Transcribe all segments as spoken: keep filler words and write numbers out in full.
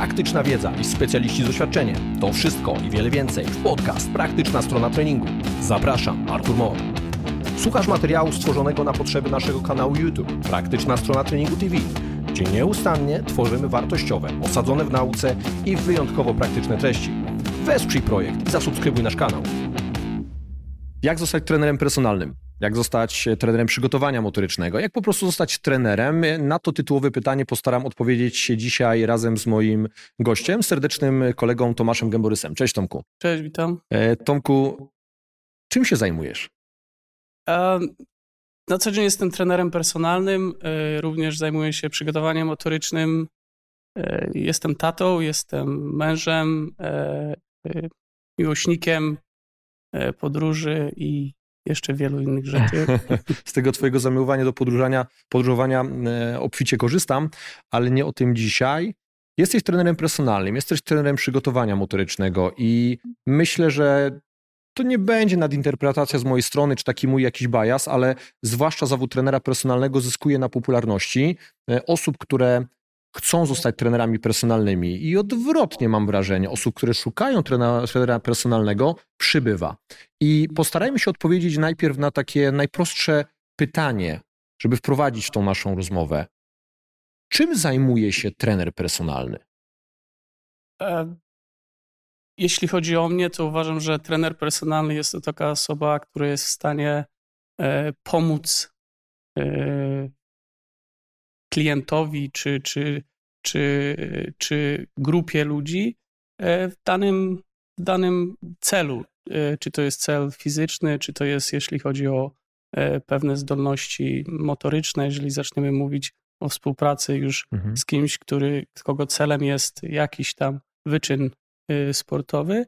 praktyczna wiedza i specjaliści z doświadczeniem. To wszystko i wiele więcej w podcast Praktyczna Strona Treningu. Zapraszam, Artur Mor. Słuchasz materiału stworzonego na potrzeby naszego kanału YouTube Praktyczna Strona Treningu T V, gdzie nieustannie tworzymy wartościowe, osadzone w nauce i wyjątkowo praktyczne treści. Wesprzyj projekt i zasubskrybuj nasz kanał. Jak zostać trenerem personalnym? Jak zostać trenerem przygotowania motorycznego? Jak po prostu zostać trenerem? Na to tytułowe pytanie postaram odpowiedzieć się dzisiaj razem z moim gościem, serdecznym kolegą Tomaszem Gęborysem. Cześć Tomku. Cześć, witam. E, Tomku, czym się zajmujesz? E, na co dzień jestem trenerem personalnym, e, również zajmuję się przygotowaniem motorycznym. E, jestem tatą, jestem mężem, e, e, miłośnikiem e, podróży i jeszcze wielu innych rzeczy. Z tego twojego zamiłowania do podróżowania, podróżowania e, obficie korzystam, ale nie o tym dzisiaj. Jesteś trenerem personalnym, jesteś trenerem przygotowania motorycznego i myślę, że to nie będzie nadinterpretacja z mojej strony, czy taki mój jakiś bias, ale zwłaszcza zawód trenera personalnego zyskuje na popularności e, osób, które chcą zostać trenerami personalnymi i odwrotnie mam wrażenie, osób, które szukają trenera, trenera personalnego, przybywa. I postarajmy się odpowiedzieć najpierw na takie najprostsze pytanie, żeby wprowadzić w tą naszą rozmowę. Czym zajmuje się trener personalny? E, jeśli chodzi o mnie, to uważam, że trener personalny jest to taka osoba, która jest w stanie e, pomóc e, klientowi czy, czy, czy, czy grupie ludzi w danym, w danym celu. Czy to jest cel fizyczny, czy to jest, jeśli chodzi o pewne zdolności motoryczne, jeżeli zaczniemy mówić o współpracy już mhm. z kimś, który, kogo celem jest jakiś tam wyczyn sportowy.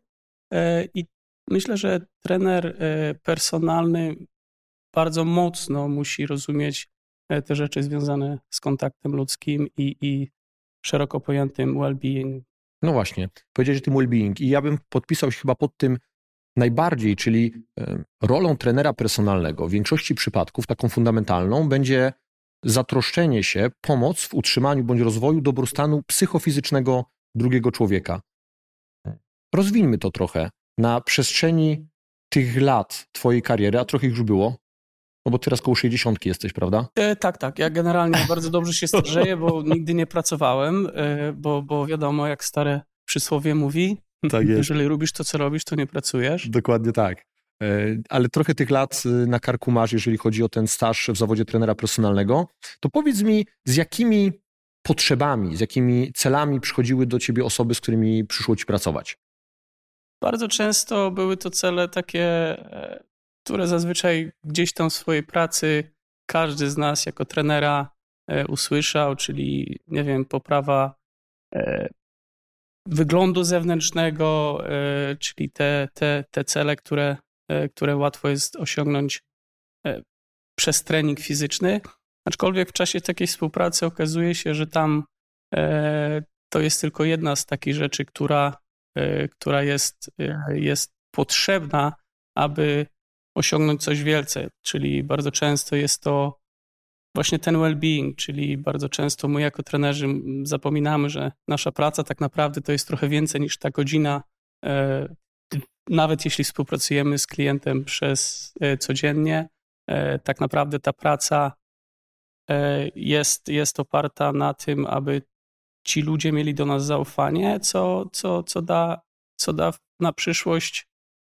I myślę, że trener personalny bardzo mocno musi rozumieć te rzeczy związane z kontaktem ludzkim i, i szeroko pojętym well-being. No właśnie, powiedziałeś o tym well-being i ja bym podpisał się chyba pod tym najbardziej, czyli rolą trenera personalnego w większości przypadków, taką fundamentalną, będzie zatroszczenie się, pomoc w utrzymaniu bądź rozwoju dobrostanu psychofizycznego drugiego człowieka. Rozwijmy to trochę. Na przestrzeni tych lat twojej kariery, a trochę już było, no bo teraz koło sześćdziesiątki jesteś, prawda? E, tak, tak. Ja generalnie bardzo dobrze się starzeję, bo nigdy nie pracowałem, e, bo, bo wiadomo, jak stare przysłowie mówi, tak jest. Jeżeli lubisz to, co robisz, to nie pracujesz. Dokładnie tak. E, ale trochę tych lat na karku masz, jeżeli chodzi o ten staż w zawodzie trenera personalnego. To powiedz mi, z jakimi potrzebami, z jakimi celami przychodziły do ciebie osoby, z którymi przyszło ci pracować? Bardzo często były to cele takie, które zazwyczaj gdzieś tam w swojej pracy każdy z nas jako trenera e, usłyszał, czyli, nie wiem, poprawa e, wyglądu zewnętrznego, e, czyli te, te, te cele, które, e, które łatwo jest osiągnąć e, przez trening fizyczny. Aczkolwiek w czasie takiej współpracy okazuje się, że tam e, to jest tylko jedna z takich rzeczy, która, e, która jest, e, jest potrzebna, aby osiągnąć coś więcej, czyli bardzo często jest to właśnie ten well-being, czyli bardzo często my jako trenerzy zapominamy, że nasza praca tak naprawdę to jest trochę więcej niż ta godzina, nawet jeśli współpracujemy z klientem przez codziennie, tak naprawdę ta praca jest, jest oparta na tym, aby ci ludzie mieli do nas zaufanie, co, co, co, da, co da na przyszłość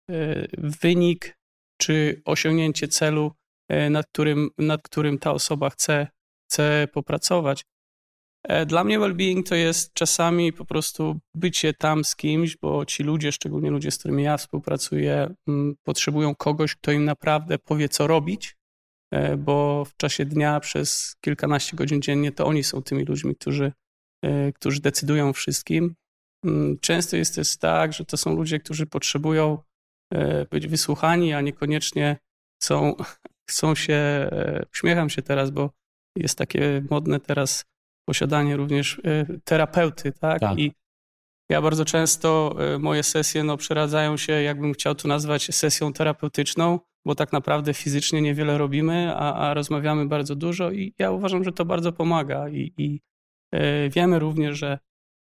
wynik czy osiągnięcie celu, nad którym, nad którym ta osoba chce, chce popracować. Dla mnie well-being to jest czasami po prostu bycie tam z kimś, bo ci ludzie, szczególnie ludzie, z którymi ja współpracuję, potrzebują kogoś, kto im naprawdę powie, co robić, bo w czasie dnia przez kilkanaście godzin dziennie to oni są tymi ludźmi, którzy, którzy decydują wszystkim. Często jest też tak, że to są ludzie, którzy potrzebują być wysłuchani, a niekoniecznie chcą, chcą się, uśmiecham się teraz, bo jest takie modne teraz posiadanie również terapeuty, tak? tak. I ja bardzo często moje sesje no, przeradzają się, jakbym chciał tu nazwać sesją terapeutyczną, bo tak naprawdę fizycznie niewiele robimy, a, a rozmawiamy bardzo dużo i ja uważam, że to bardzo pomaga i, i wiemy również, że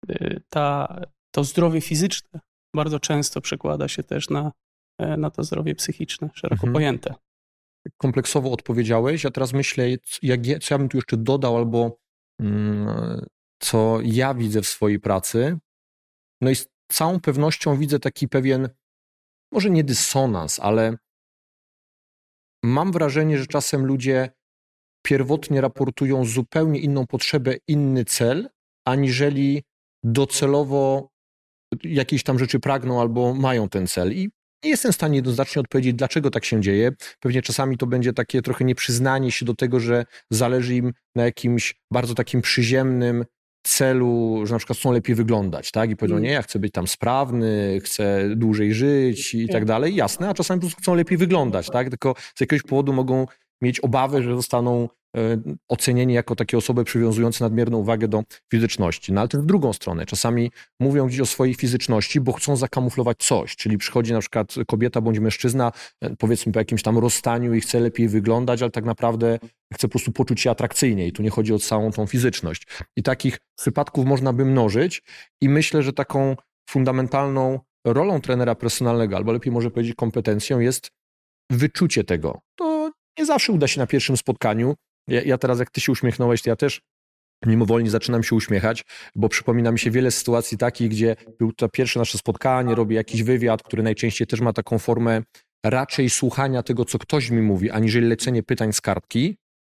ta, to zdrowie fizyczne bardzo często przekłada się też na, na to zdrowie psychiczne, szeroko mhm. pojęte. Kompleksowo odpowiedziałeś, a teraz myślę, jak ja, co ja bym tu jeszcze dodał, albo mm, co ja widzę w swojej pracy. No i z całą pewnością widzę taki pewien, może nie dysonans, ale mam wrażenie, że czasem ludzie pierwotnie raportują zupełnie inną potrzebę, inny cel, aniżeli docelowo jakieś tam rzeczy pragną albo mają ten cel. I nie jestem w stanie jednoznacznie odpowiedzieć, dlaczego tak się dzieje. Pewnie czasami to będzie takie trochę nieprzyznanie się do tego, że zależy im na jakimś bardzo takim przyziemnym celu, że na przykład chcą lepiej wyglądać, tak? I powiedzą, nie, ja chcę być tam sprawny, chcę dłużej żyć i tak dalej. Jasne, a czasami po prostu chcą lepiej wyglądać, tak? Tylko z jakiegoś powodu mogą mieć obawę, że zostaną ocenieni jako takie osoby przywiązujące nadmierną uwagę do fizyczności. No ale też w drugą stronę. Czasami mówią gdzieś o swojej fizyczności, bo chcą zakamuflować coś. Czyli przychodzi na przykład kobieta bądź mężczyzna, powiedzmy po jakimś tam rozstaniu i chce lepiej wyglądać, ale tak naprawdę chce po prostu poczuć się atrakcyjnie i tu nie chodzi o całą tą fizyczność. I takich przypadków można by mnożyć i myślę, że taką fundamentalną rolą trenera personalnego, albo lepiej może powiedzieć kompetencją, jest wyczucie tego. To nie zawsze uda się na pierwszym spotkaniu. Ja, ja teraz, jak ty się uśmiechnąłeś, to ja też mimowolnie zaczynam się uśmiechać, bo przypomina mi się wiele sytuacji takich, gdzie było to pierwsze nasze spotkanie, robię jakiś wywiad, który najczęściej też ma taką formę raczej słuchania tego, co ktoś mi mówi, aniżeli lecenie pytań z kartki.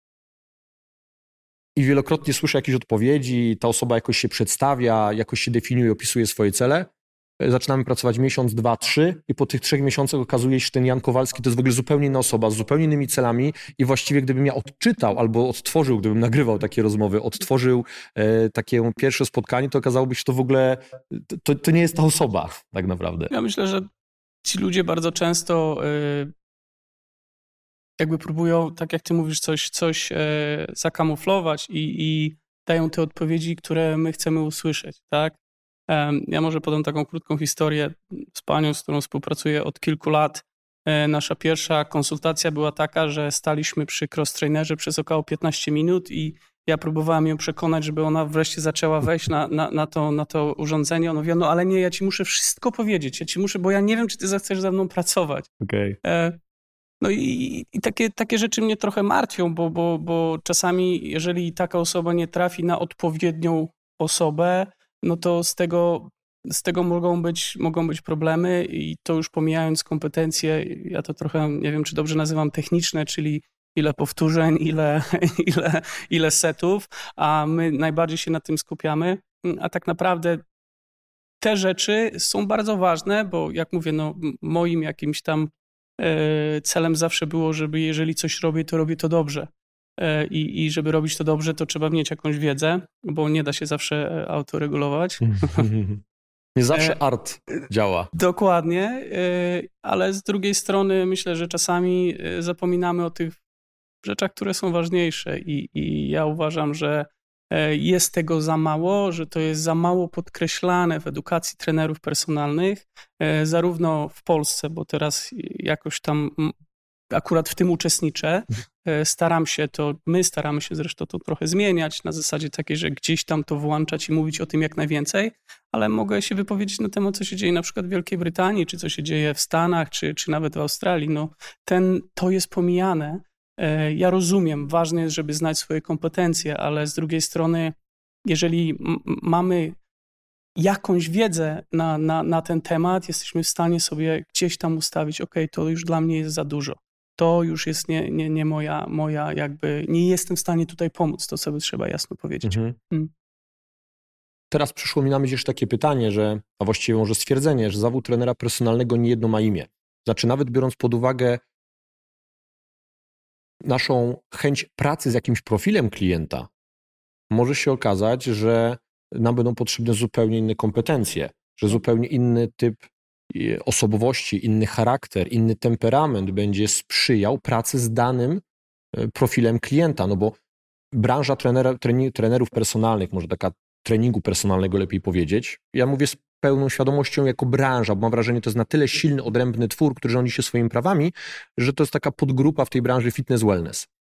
I wielokrotnie słyszę jakieś odpowiedzi, ta osoba jakoś się przedstawia, jakoś się definiuje, opisuje swoje cele. Zaczynamy pracować miesiąc, dwa, trzy i po tych trzech miesiącach okazuje się, że ten Jan Kowalski to jest w ogóle zupełnie inna osoba, z zupełnie innymi celami i właściwie gdybym ja odczytał albo odtworzył, gdybym nagrywał takie rozmowy, odtworzył e, takie pierwsze spotkanie, to okazałoby się, że to w ogóle, to, to nie jest ta osoba tak naprawdę. Ja myślę, że ci ludzie bardzo często y, jakby próbują, tak jak ty mówisz, coś, coś y, zakamuflować i, i dają te odpowiedzi, które my chcemy usłyszeć, tak? Ja może podam taką krótką historię z panią, z którą współpracuję od kilku lat. Nasza pierwsza konsultacja była taka, że staliśmy przy cross-trainerze przez około piętnaście minut i ja próbowałem ją przekonać, żeby ona wreszcie zaczęła wejść na, na, na, to, na to urządzenie. Ona mówiła, no ale nie, ja ci muszę wszystko powiedzieć, ja ci muszę, bo ja nie wiem, czy ty zechcesz ze mną pracować. Okay. No i, i takie, takie rzeczy mnie trochę martwią, bo, bo, bo czasami, jeżeli taka osoba nie trafi na odpowiednią osobę, no to z tego, z tego mogą być, mogą być problemy i to już pomijając kompetencje, ja to trochę, nie wiem, czy dobrze nazywam techniczne, czyli ile powtórzeń, ile, ile, ile setów, a my najbardziej się na tym skupiamy, a tak naprawdę te rzeczy są bardzo ważne, bo jak mówię, no moim jakimś tam celem zawsze było, żeby jeżeli coś robię, to robię to dobrze. I, I żeby robić to dobrze, to trzeba mieć jakąś wiedzę, bo nie da się zawsze autoregulować. Nie zawsze art działa. Dokładnie, ale z drugiej strony myślę, że czasami zapominamy o tych rzeczach, które są ważniejsze i, i ja uważam, że jest tego za mało, że to jest za mało podkreślane w edukacji trenerów personalnych, zarówno w Polsce, bo teraz jakoś tam akurat w tym uczestniczę. Staram się to, my staramy się zresztą to trochę zmieniać na zasadzie takiej, że gdzieś tam to włączać i mówić o tym jak najwięcej, ale mogę się wypowiedzieć na temat, co się dzieje na przykład w Wielkiej Brytanii, czy co się dzieje w Stanach, czy, czy nawet w Australii. No, ten, to jest pomijane. Ja rozumiem, ważne jest, żeby znać swoje kompetencje, ale z drugiej strony, jeżeli m- mamy jakąś wiedzę na, na, na ten temat, jesteśmy w stanie sobie gdzieś tam ustawić, ok, to już dla mnie jest za dużo. To już jest nie, nie, nie moja, moja jakby, nie jestem w stanie tutaj pomóc, to sobie trzeba jasno powiedzieć. Mhm. Hmm. Teraz przyszło mi na myśl jeszcze takie pytanie, że, a właściwie może stwierdzenie, że zawód trenera personalnego nie jedno ma imię. Znaczy nawet biorąc pod uwagę naszą chęć pracy z jakimś profilem klienta, może się okazać, że nam będą potrzebne zupełnie inne kompetencje, że zupełnie inny typ osobowości, inny charakter, inny temperament będzie sprzyjał pracy z danym profilem klienta, no bo branża trenera, trening, trenerów personalnych, może taka treningu personalnego lepiej powiedzieć, ja mówię z pełną świadomością jako branża, bo mam wrażenie, to jest na tyle silny, odrębny twór, który rządzi się swoimi prawami, że to jest taka podgrupa w tej branży fitness wellness.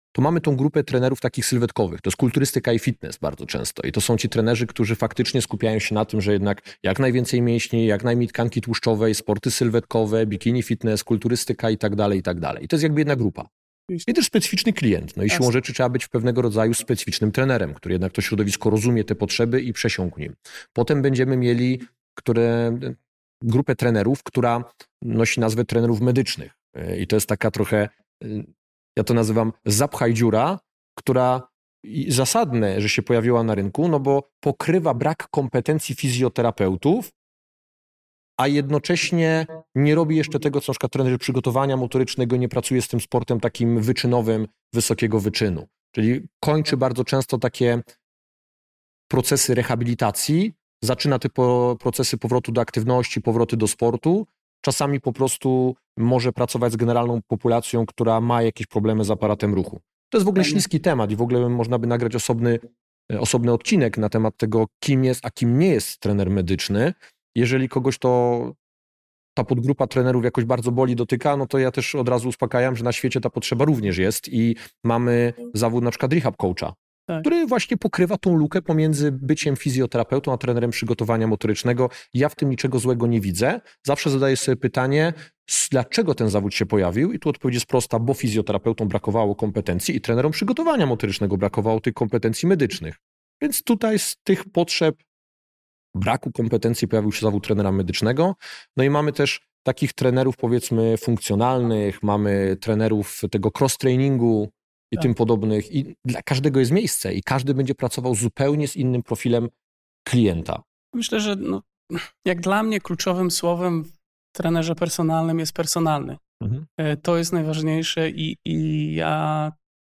to mamy tą grupę trenerów takich sylwetkowych. To jest kulturystyka i fitness bardzo często. I to są ci trenerzy, którzy faktycznie skupiają się na tym, że jednak jak najwięcej mięśni, jak najmniej tkanki tłuszczowej, sporty sylwetkowe, bikini fitness, kulturystyka i tak dalej, i tak dalej. I to jest jakby jedna grupa. I też specyficzny klient. No i siłą rzeczy trzeba być pewnego rodzaju specyficznym trenerem, który jednak to środowisko rozumie te potrzeby i przesiąkł nim. Potem będziemy mieli które, grupę trenerów, która nosi nazwę trenerów medycznych. I to jest taka trochę, ja to nazywam zapchaj dziura, która zasadne, że się pojawiła na rynku, no bo pokrywa brak kompetencji fizjoterapeutów, a jednocześnie nie robi jeszcze tego, co na przykład trener przygotowania motorycznego, nie pracuje z tym sportem takim wyczynowym, wysokiego wyczynu. Czyli kończy bardzo często takie procesy rehabilitacji, zaczyna te po, procesy powrotu do aktywności, powroty do sportu. Czasami po prostu może pracować z generalną populacją, która ma jakieś problemy z aparatem ruchu. To jest w ogóle śliski temat i w ogóle można by nagrać osobny, osobny odcinek na temat tego, kim jest, a kim nie jest trener medyczny. Jeżeli kogoś to ta podgrupa trenerów jakoś bardzo boli, dotyka, no to ja też od razu uspokajam, że na świecie ta potrzeba również jest i mamy zawód na przykład rehab coacha, tak, który właśnie pokrywa tą lukę pomiędzy byciem fizjoterapeutą, a trenerem przygotowania motorycznego. Ja w tym niczego złego nie widzę. Zawsze zadaję sobie pytanie, dlaczego ten zawód się pojawił i tu odpowiedź jest prosta, bo fizjoterapeutom brakowało kompetencji i trenerom przygotowania motorycznego brakowało tych kompetencji medycznych. Więc tutaj z tych potrzeb braku kompetencji pojawił się zawód trenera medycznego. No i mamy też takich trenerów, powiedzmy, funkcjonalnych, mamy trenerów tego cross-trainingu i tak. tym podobnych. I dla każdego jest miejsce i każdy będzie pracował zupełnie z innym profilem klienta. Myślę, że no, jak dla mnie kluczowym słowem w trenerze personalnym jest personalny. Mhm. To jest najważniejsze i, i ja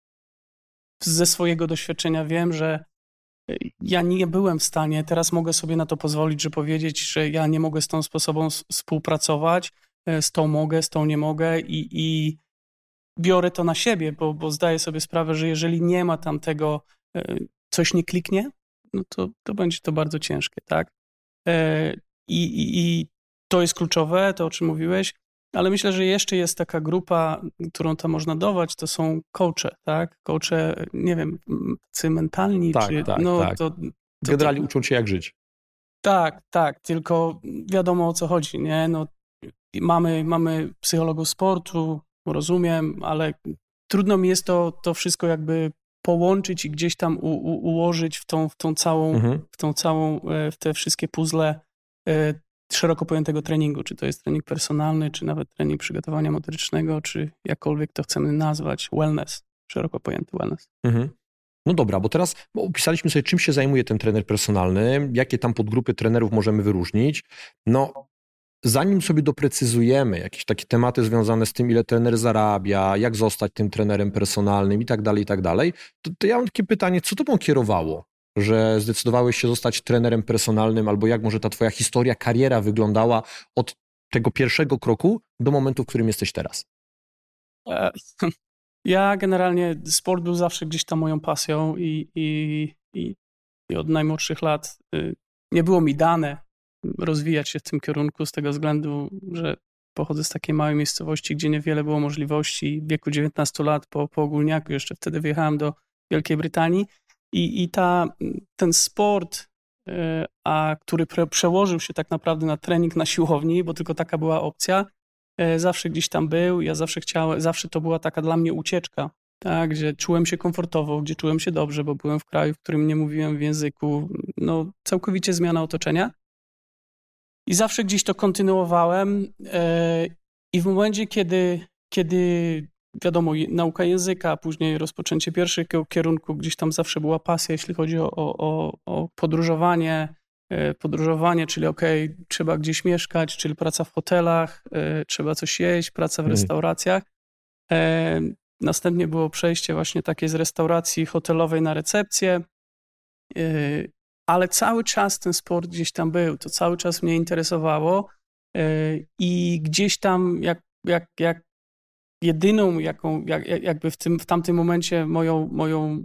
ze swojego doświadczenia wiem, że ja nie byłem w stanie, teraz mogę sobie na to pozwolić, że powiedzieć, że ja nie mogę z tą sposobą współpracować, z tą mogę, z tą nie mogę i, i biorę to na siebie, bo, bo zdaję sobie sprawę, że jeżeli nie ma tam tego, coś nie kliknie, no to, to będzie to bardzo ciężkie, tak? I, i, i to jest kluczowe, to o czym mówiłeś, ale myślę, że jeszcze jest taka grupa, którą tam można dawać, to są coache, tak? Coache, nie wiem, czy mentalni, tak, czy... Tak, no, tak. To, to, Generalnie uczą cię jak żyć. Tak, tak, tylko wiadomo o co chodzi, nie? No, mamy, mamy psychologów sportu, rozumiem, ale trudno mi jest to, to wszystko jakby połączyć i gdzieś tam u, u, ułożyć w tą, w tą całą, mhm. w tą całą, w te wszystkie puzzle szeroko pojętego treningu, czy to jest trening personalny, czy nawet trening przygotowania motorycznego, czy jakkolwiek to chcemy nazwać, wellness, szeroko pojęty wellness. Mhm. No dobra, bo teraz opisaliśmy sobie, czym się zajmuje ten trener personalny, jakie tam podgrupy trenerów możemy wyróżnić. No, zanim sobie doprecyzujemy jakieś takie tematy związane z tym, ile trener zarabia, jak zostać tym trenerem personalnym i tak dalej, i tak dalej, to, to ja mam takie pytanie, co tobą kierowało, że zdecydowałeś się zostać trenerem personalnym, albo jak może ta twoja historia, kariera wyglądała od tego pierwszego kroku do momentu, w którym jesteś teraz? Ja generalnie, sport był zawsze gdzieś tam moją pasją i, i, i, i od najmłodszych lat nie było mi dane rozwijać się w tym kierunku z tego względu, że pochodzę z takiej małej miejscowości, gdzie niewiele było możliwości. W wieku dziewiętnastu lat po, po ogólniaku jeszcze wtedy wyjechałem do Wielkiej Brytanii i, i ta, ten sport, a który pre, przełożył się tak naprawdę na trening na siłowni, bo tylko taka była opcja, zawsze gdzieś tam był. Ja zawsze chciałem, zawsze to była taka dla mnie ucieczka, tak, gdzie czułem się komfortowo, gdzie czułem się dobrze, bo byłem w kraju, w którym nie mówiłem w języku. No, całkowicie zmiana otoczenia. I zawsze gdzieś to kontynuowałem i w momencie, kiedy, kiedy wiadomo, nauka języka, a później rozpoczęcie pierwszego kierunku, gdzieś tam zawsze była pasja, jeśli chodzi o, o, o podróżowanie, podróżowanie, czyli okej, okay, trzeba gdzieś mieszkać, czyli praca w hotelach, trzeba coś jeść, praca w restauracjach. Następnie było przejście właśnie takie z restauracji hotelowej na recepcję. Ale cały czas ten sport gdzieś tam był, to cały czas mnie interesowało i gdzieś tam jak, jak, jak jedyną, jaką, jak, jakby w, tym, w tamtym momencie moją, moją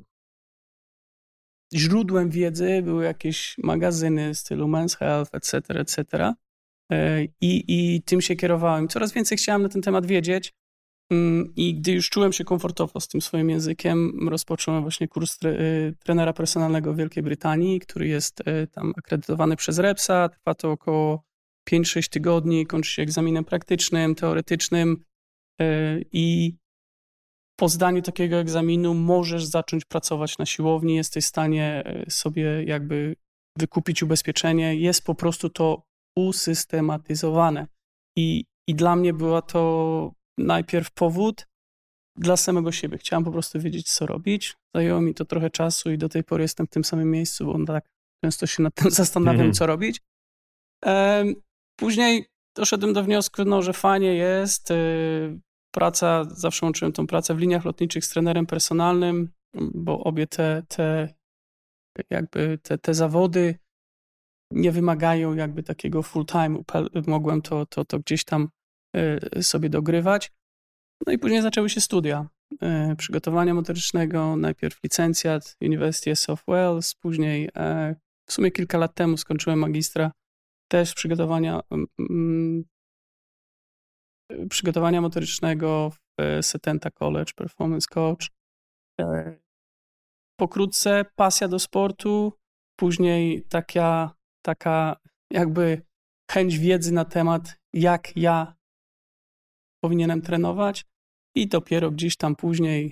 źródłem wiedzy były jakieś magazyny w stylu Men's Health, et cetera, et cetera. I, i tym się kierowałem. Coraz więcej chciałem na ten temat wiedzieć I gdy już czułem się komfortowo z tym swoim językiem, rozpocząłem właśnie kurs tre, trenera personalnego w Wielkiej Brytanii, który jest tam akredytowany przez repsa. Trwa to około pięć sześć tygodni, kończy się egzaminem praktycznym, teoretycznym i po zdaniu takiego egzaminu możesz zacząć pracować na siłowni, jesteś w stanie sobie jakby wykupić ubezpieczenie. Jest po prostu to usystematyzowane. I, i dla mnie była to najpierw powód dla samego siebie. Chciałem po prostu wiedzieć, co robić. Zajęło mi to trochę czasu i do tej pory jestem w tym samym miejscu, bo tak często się nad tym zastanawiam, mm. co robić. Później doszedłem do wniosku, no, że fajnie jest. Praca, zawsze łączyłem tą pracę w liniach lotniczych z trenerem personalnym, bo obie te, te jakby te, te zawody nie wymagają jakby takiego full time. Mogłem to, to, to gdzieś tam sobie dogrywać. No i później zaczęły się studia przygotowania motorycznego, najpierw licencjat University of South Wales, później w sumie kilka lat temu skończyłem magistra też przygotowania przygotowania motorycznego w Setenta College Performance Coach. Pokrótce pasja do sportu, później taka, taka jakby chęć wiedzy na temat, jak ja powinienem trenować i dopiero gdzieś tam później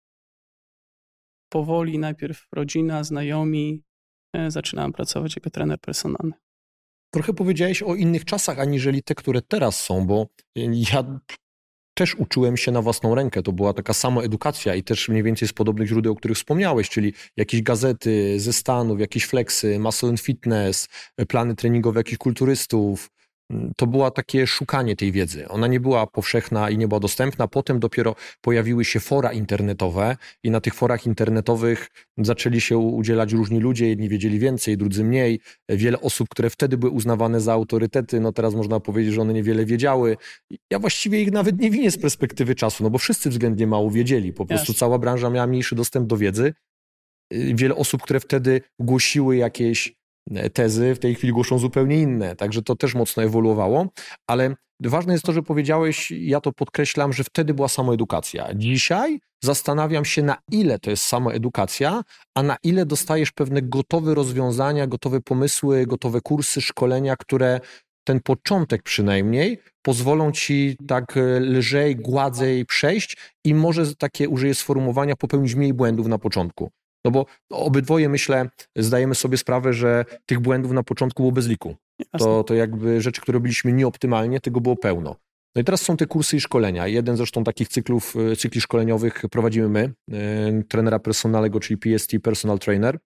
powoli, najpierw rodzina, znajomi, zaczynałem pracować jako trener personalny. Trochę powiedziałeś o innych czasach, aniżeli te, które teraz są, bo ja też uczyłem się na własną rękę. To była taka sama edukacja i też mniej więcej z podobnych źródeł, o których wspomniałeś, czyli jakieś gazety ze Stanów, jakieś flexy, Muscle and Fitness, plany treningowe jakichś kulturystów. To było takie szukanie tej wiedzy. Ona nie była powszechna i nie była dostępna. Potem dopiero pojawiły się fora internetowe i na tych forach internetowych zaczęli się udzielać różni ludzie. Jedni wiedzieli więcej, drudzy mniej. Wiele osób, które wtedy były uznawane za autorytety, no teraz można powiedzieć, że one niewiele wiedziały. Ja właściwie ich nawet nie winię z perspektywy czasu, no bo wszyscy względnie mało wiedzieli. Po prostu yes. Cała branża miała mniejszy dostęp do wiedzy. Wiele osób, które wtedy głosiły jakieś tezy, w tej chwili głoszą zupełnie inne, także to też mocno ewoluowało, ale ważne jest to, że powiedziałeś, ja to podkreślam, że wtedy była samoedukacja. Dzisiaj zastanawiam się, na ile to jest samoedukacja, a na ile dostajesz pewne gotowe rozwiązania, gotowe pomysły, gotowe kursy, szkolenia, które ten początek przynajmniej pozwolą ci tak lżej, gładziej przejść i może takie, użyję sformułowania, popełnić mniej błędów na początku. No bo obydwoje, myślę, zdajemy sobie sprawę, że tych błędów na początku było bez liku. To, to jakby rzeczy, które robiliśmy nieoptymalnie, tego było pełno. No i teraz są te kursy i szkolenia. Jeden zresztą takich cyklów, cykli szkoleniowych prowadzimy my, yy, trenera personalnego, czyli P S T, Personal Trainer.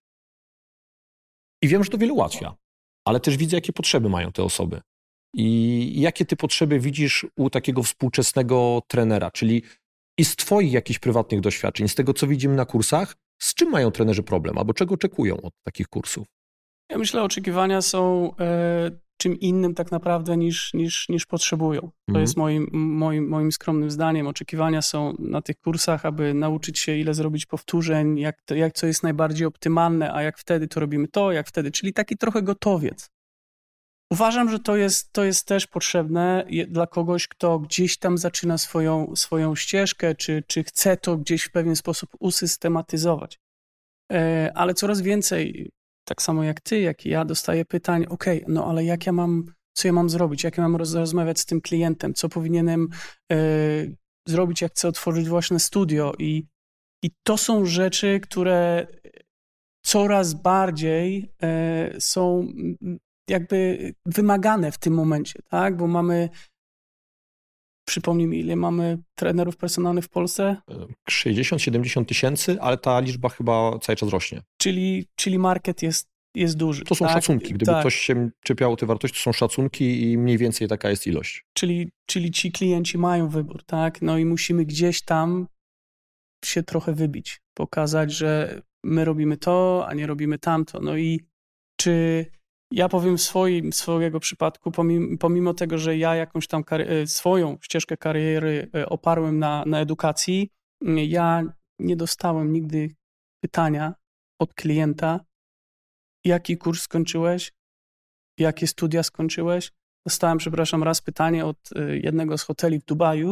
I wiem, że to wiele ułatwia, ale też widzę, jakie potrzeby mają te osoby. I jakie ty potrzeby widzisz u takiego współczesnego trenera, czyli i z twoich jakichś prywatnych doświadczeń, z tego, co widzimy na kursach, z czym mają trenerzy problem, albo czego oczekują od takich kursów? Ja myślę, oczekiwania są e, czym innym tak naprawdę niż, niż, niż potrzebują. To mm. jest moim, moim, moim skromnym zdaniem. Oczekiwania są na tych kursach, aby nauczyć się, ile zrobić powtórzeń, jak, to, jak co jest najbardziej optymalne, a jak wtedy to robimy to, jak wtedy, czyli taki trochę gotowiec. Uważam, że to jest, to jest też potrzebne dla kogoś, kto gdzieś tam zaczyna swoją, swoją ścieżkę, czy, czy chce to gdzieś w pewien sposób usystematyzować. Ale coraz więcej, tak samo jak ty, jak i ja, dostaję pytań, okej, okay, no ale jak ja mam, co ja mam zrobić, jak ja mam roz, rozmawiać z tym klientem, co powinienem e, zrobić, jak chcę otworzyć własne studio i, i to są rzeczy, które coraz bardziej e, są jakby wymagane w tym momencie, tak? Bo mamy, przypomnij mi, ile mamy trenerów personalnych w Polsce? sześćdziesiąt siedemdziesiąt tysięcy, ale ta liczba chyba cały czas rośnie. Czyli, czyli market jest, jest duży. To są tak? szacunki. Gdyby tak. ktoś się czepiał tej wartości, to są szacunki i mniej więcej taka jest ilość. Czyli, czyli ci klienci mają wybór, tak? No i musimy gdzieś tam się trochę wybić, pokazać, że my robimy to, a nie robimy tamto. No i czy ja powiem w swoim, swojego przypadku, pomimo, pomimo tego, że ja jakąś tam kary- swoją ścieżkę kariery oparłem na, na edukacji, ja nie dostałem nigdy pytania od klienta, jaki kurs skończyłeś, jakie studia skończyłeś. Dostałem, przepraszam, raz pytanie od jednego z hoteli w Dubaju,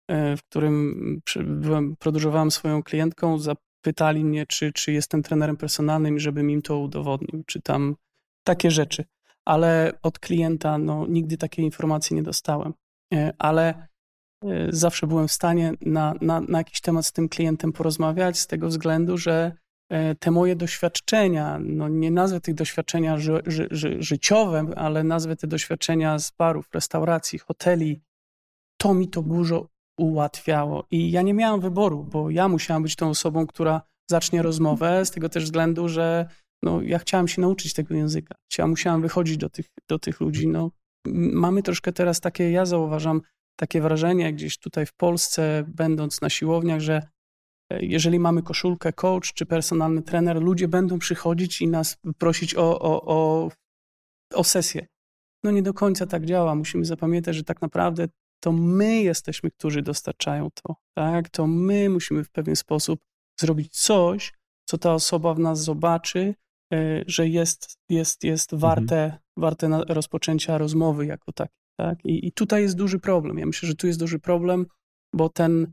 w którym byłem, podróżowałem swoją klientką, zapytali mnie, czy, czy jestem trenerem personalnym, żebym im to udowodnił, czy tam takie rzeczy. Ale od klienta no, nigdy takiej informacji nie dostałem. Ale zawsze byłem w stanie na, na, na jakiś temat z tym klientem porozmawiać z tego względu, że te moje doświadczenia, no nie nazwę tych doświadczenia ży, ży, ży, życiowe, ale nazwę te doświadczenia z barów, restauracji, hoteli, to mi to dużo ułatwiało. I ja nie miałem wyboru, bo ja musiałam być tą osobą, która zacznie rozmowę, z tego też względu, że no, ja chciałem się nauczyć tego języka. Ja musiałem wychodzić do tych, do tych ludzi. No, mamy troszkę teraz takie, ja zauważam, takie wrażenie gdzieś tutaj w Polsce, będąc na siłowniach, że jeżeli mamy koszulkę coach czy personalny trener, ludzie będą przychodzić i nas prosić o, o, o, o sesję. No nie do końca tak działa. Musimy zapamiętać, że tak naprawdę to my jesteśmy, którzy dostarczają to. Tak? To my musimy w pewien sposób zrobić coś, co ta osoba w nas zobaczy, że jest, jest, jest warte, mhm. warte rozpoczęcia rozmowy jako takiej. Tak? I, I tutaj jest duży problem. Ja myślę, że tu jest duży problem, bo ten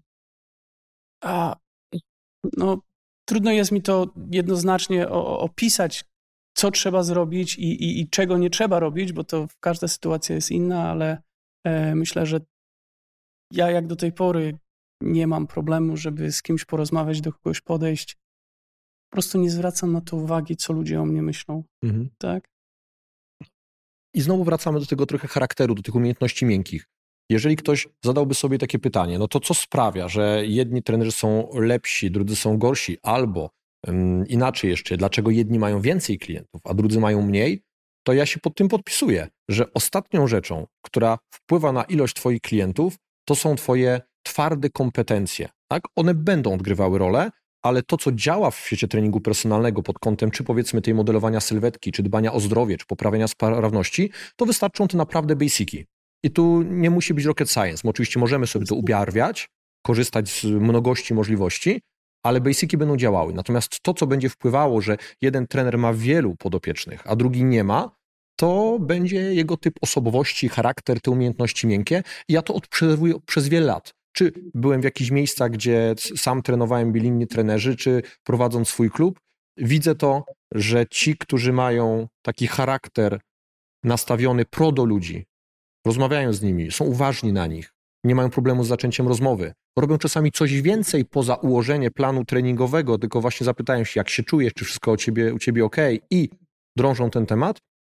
a, no, trudno jest mi to jednoznacznie o, opisać, co trzeba zrobić i, i, i czego nie trzeba robić, bo to każda sytuacja jest inna, ale e, myślę, że ja jak do tej pory nie mam problemu, żeby z kimś porozmawiać, do kogoś podejść. Po prostu nie zwracam na to uwagi, co ludzie o mnie myślą. Mhm. Tak? I znowu wracamy do tego trochę charakteru, do tych umiejętności miękkich. Jeżeli ktoś zadałby sobie takie pytanie, no to co sprawia, że jedni trenerzy są lepsi, drudzy są gorsi, albo um, inaczej jeszcze, dlaczego jedni mają więcej klientów, a drudzy mają mniej, to ja się pod tym podpisuję, że ostatnią rzeczą, która wpływa na ilość twoich klientów, to są twoje twarde kompetencje. Tak? One będą odgrywały rolę, ale to, co działa w świecie treningu personalnego pod kątem, czy powiedzmy tej modelowania sylwetki, czy dbania o zdrowie, czy poprawiania sprawności, to wystarczą te naprawdę basiki. I tu nie musi być rocket science. My oczywiście możemy sobie to ubarwiać, korzystać z mnogości możliwości, ale basiki będą działały. Natomiast to, co będzie wpływało, że jeden trener ma wielu podopiecznych, a drugi nie ma, to będzie jego typ osobowości, charakter, te umiejętności miękkie. I ja to obserwuję przez wiele lat. Czy byłem w jakichś miejscach, gdzie sam trenowałem, byli inni trenerzy, czy prowadząc swój klub, widzę to, że ci, którzy mają taki charakter nastawiony pro do ludzi, rozmawiają z nimi, są uważni na nich, nie mają problemu z zaczęciem rozmowy, robią czasami coś więcej poza ułożenie planu treningowego, tylko właśnie zapytają się, jak się czujesz, czy wszystko u ciebie, u ciebie ok, i drążą ten temat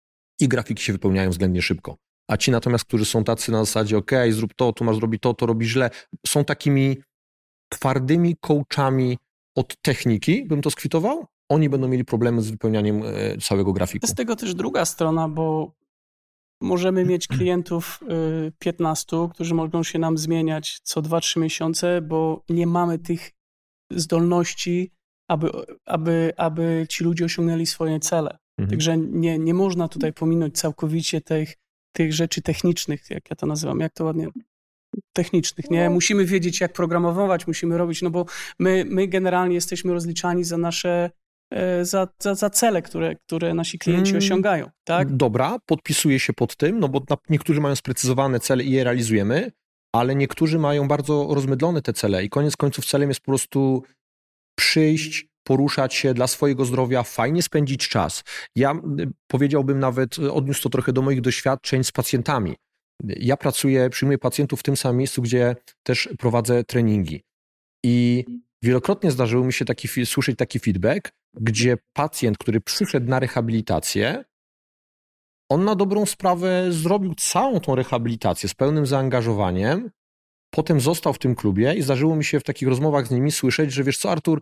i grafiki się wypełniają względnie szybko. A ci natomiast, którzy są tacy na zasadzie, ok, zrób to, tu masz zrobić to, to robisz źle, są takimi twardymi coachami od techniki, bym to skwitował, oni będą mieli problemy z wypełnianiem całego grafiku. To z tego też druga strona, bo możemy mieć klientów piętnastu, którzy mogą się nam zmieniać co dwa trzy miesiące, bo nie mamy tych zdolności, aby, aby, aby ci ludzie osiągnęli swoje cele. Mhm. Także nie, nie można tutaj pominąć całkowicie tych, tych rzeczy technicznych, jak ja to nazywam, jak to ładnie... technicznych, nie? Musimy wiedzieć, jak programować, musimy robić, no bo my, my generalnie jesteśmy rozliczani za nasze Za, za, za cele, które, które nasi klienci osiągają, tak? Dobra, podpisuję się pod tym, no bo niektórzy mają sprecyzowane cele i je realizujemy, ale niektórzy mają bardzo rozmydlone te cele i koniec końców celem jest po prostu przyjść, poruszać się dla swojego zdrowia, fajnie spędzić czas. Ja powiedziałbym nawet, odniósł to trochę do moich doświadczeń z pacjentami. Ja pracuję, przyjmuję pacjentów w tym samym miejscu, gdzie też prowadzę treningi i wielokrotnie zdarzyło mi się taki, słyszeć taki feedback, gdzie pacjent, który przyszedł na rehabilitację, on na dobrą sprawę zrobił całą tą rehabilitację z pełnym zaangażowaniem, potem został w tym klubie i zdarzyło mi się w takich rozmowach z nimi słyszeć, że wiesz co, Artur,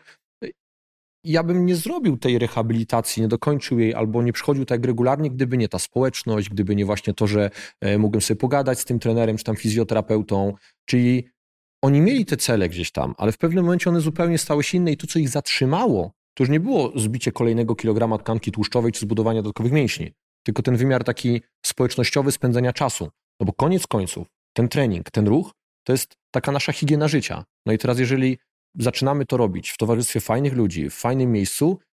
ja bym nie zrobił tej rehabilitacji, nie dokończył jej albo nie przychodził tak regularnie, gdyby nie ta społeczność, gdyby nie właśnie to, że mógłbym sobie pogadać z tym trenerem czy tam fizjoterapeutą, czyli oni mieli te cele gdzieś tam, ale w pewnym momencie one zupełnie stały się inne i to, co ich zatrzymało, to już nie było zbicie kolejnego kilograma tkanki tłuszczowej czy zbudowanie dodatkowych mięśni, tylko ten wymiar taki społecznościowy spędzania czasu. No bo koniec końców ten trening, ten ruch to jest taka nasza higiena życia. No i teraz jeżeli zaczynamy to robić w towarzystwie fajnych ludzi, w fajnym miejscu,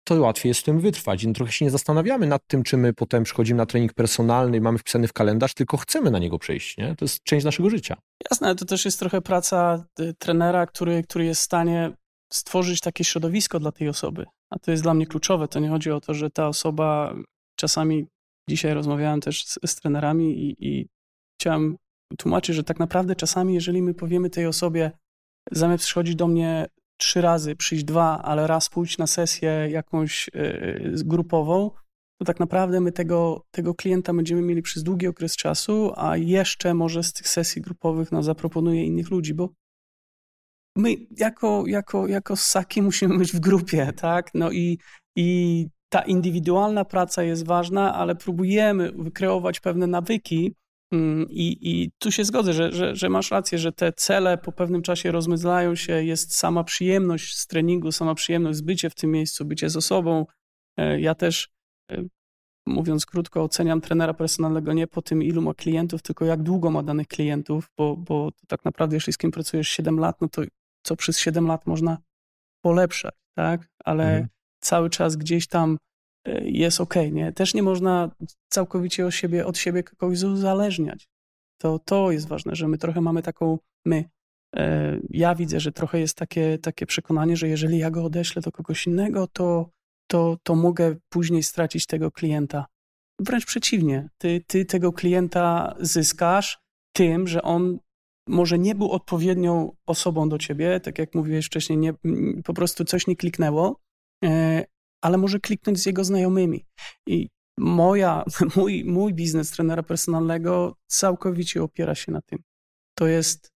to łatwiej jest z tym wytrwać. I trochę się nie zastanawiamy nad tym, czy my potem przychodzimy na trening personalny, mamy wpisany w kalendarz, tylko chcemy na niego przejść. Nie? To jest część naszego życia. Jasne, ale to też jest trochę praca y, trenera, który, który jest w stanie stworzyć takie środowisko dla tej osoby. A to jest dla mnie kluczowe. To nie chodzi o to, że ta osoba, czasami dzisiaj rozmawiałem też z, z trenerami i, i chciałem tłumaczyć, że tak naprawdę czasami, jeżeli my powiemy tej osobie, zamiast przychodzić do mnie trzy razy, przyjść dwa, ale raz pójść na sesję jakąś y, grupową, to tak naprawdę my tego, tego klienta będziemy mieli przez długi okres czasu, a jeszcze może z tych sesji grupowych no, zaproponuję innych ludzi, bo my jako, jako, jako ssaki musimy być w grupie, tak? No i, i ta indywidualna praca jest ważna, ale próbujemy wykreować pewne nawyki mm, i, i tu się zgodzę, że, że, że masz rację, że te cele po pewnym czasie rozmydlają się, jest sama przyjemność z treningu, sama przyjemność z bycia w tym miejscu, bycie z osobą. Ja też, mówiąc krótko, oceniam trenera personalnego nie po tym, ilu ma klientów, tylko jak długo ma danych klientów, bo, bo tak naprawdę, jeśli z kim pracujesz siedem lat, no to co przez siedem lat można polepszać, tak? Ale mhm. cały czas gdzieś tam jest okej, nie? Też nie można całkowicie od siebie, od siebie kogoś uzależniać. To, to jest ważne, że my trochę mamy taką, my, e, ja widzę, że trochę jest takie, takie przekonanie, że jeżeli ja go odeślę do kogoś innego, to, to, to mogę później stracić tego klienta. Wręcz przeciwnie, ty, ty tego klienta zyskasz tym, że on może nie był odpowiednią osobą do ciebie, tak jak mówiłeś wcześniej, nie, po prostu coś nie kliknęło, e, ale może kliknąć z jego znajomymi. I moja, mój, mój biznes trenera personalnego całkowicie opiera się na tym. To jest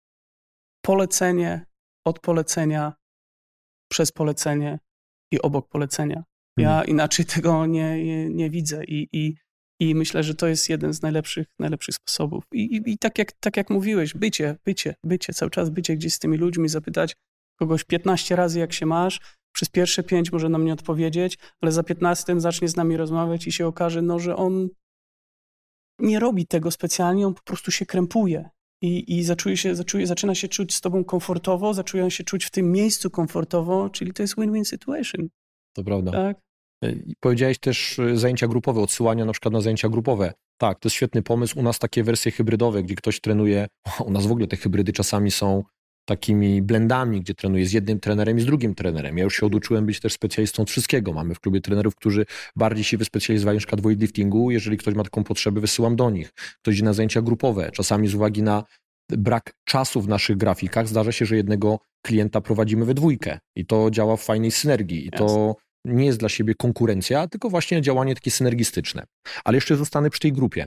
polecenie od polecenia, przez polecenie i obok polecenia. Ja hmm. inaczej tego nie, nie, nie widzę i, i, i myślę, że to jest jeden z najlepszych, najlepszych sposobów. I, i, i tak, jak, tak jak mówiłeś, bycie, bycie, bycie, cały czas bycie gdzieś z tymi ludźmi, zapytać kogoś piętnaście razy, jak się masz, przez pierwsze pięć może nam nie odpowiedzieć, ale za piętnastym zacznie z nami rozmawiać i się okaże, no, że on nie robi tego specjalnie, on po prostu się krępuje i, i zaczuje się, zaczuje, zaczyna się czuć z tobą komfortowo, zaczyna się czuć w tym miejscu komfortowo, czyli to jest win-win situation. To prawda. Tak? Powiedziałeś też zajęcia grupowe, odsyłania na przykład na zajęcia grupowe. Tak, to jest świetny pomysł. U nas takie wersje hybrydowe, gdzie ktoś trenuje, u nas w ogóle te hybrydy czasami są takimi blendami, gdzie trenuję z jednym trenerem i z drugim trenerem. Ja już się oduczyłem być też specjalistą od wszystkiego. Mamy w klubie trenerów, którzy bardziej się wyspecjalizowali na przykład w weightliftingu. Jeżeli ktoś ma taką potrzebę, wysyłam do nich. Ktoś idzie na zajęcia grupowe. Czasami z uwagi na brak czasu w naszych grafikach zdarza się, że jednego klienta prowadzimy we dwójkę i to działa w fajnej synergii. I to nie jest dla siebie konkurencja, tylko właśnie działanie takie synergistyczne. Ale jeszcze zostanę przy tej grupie.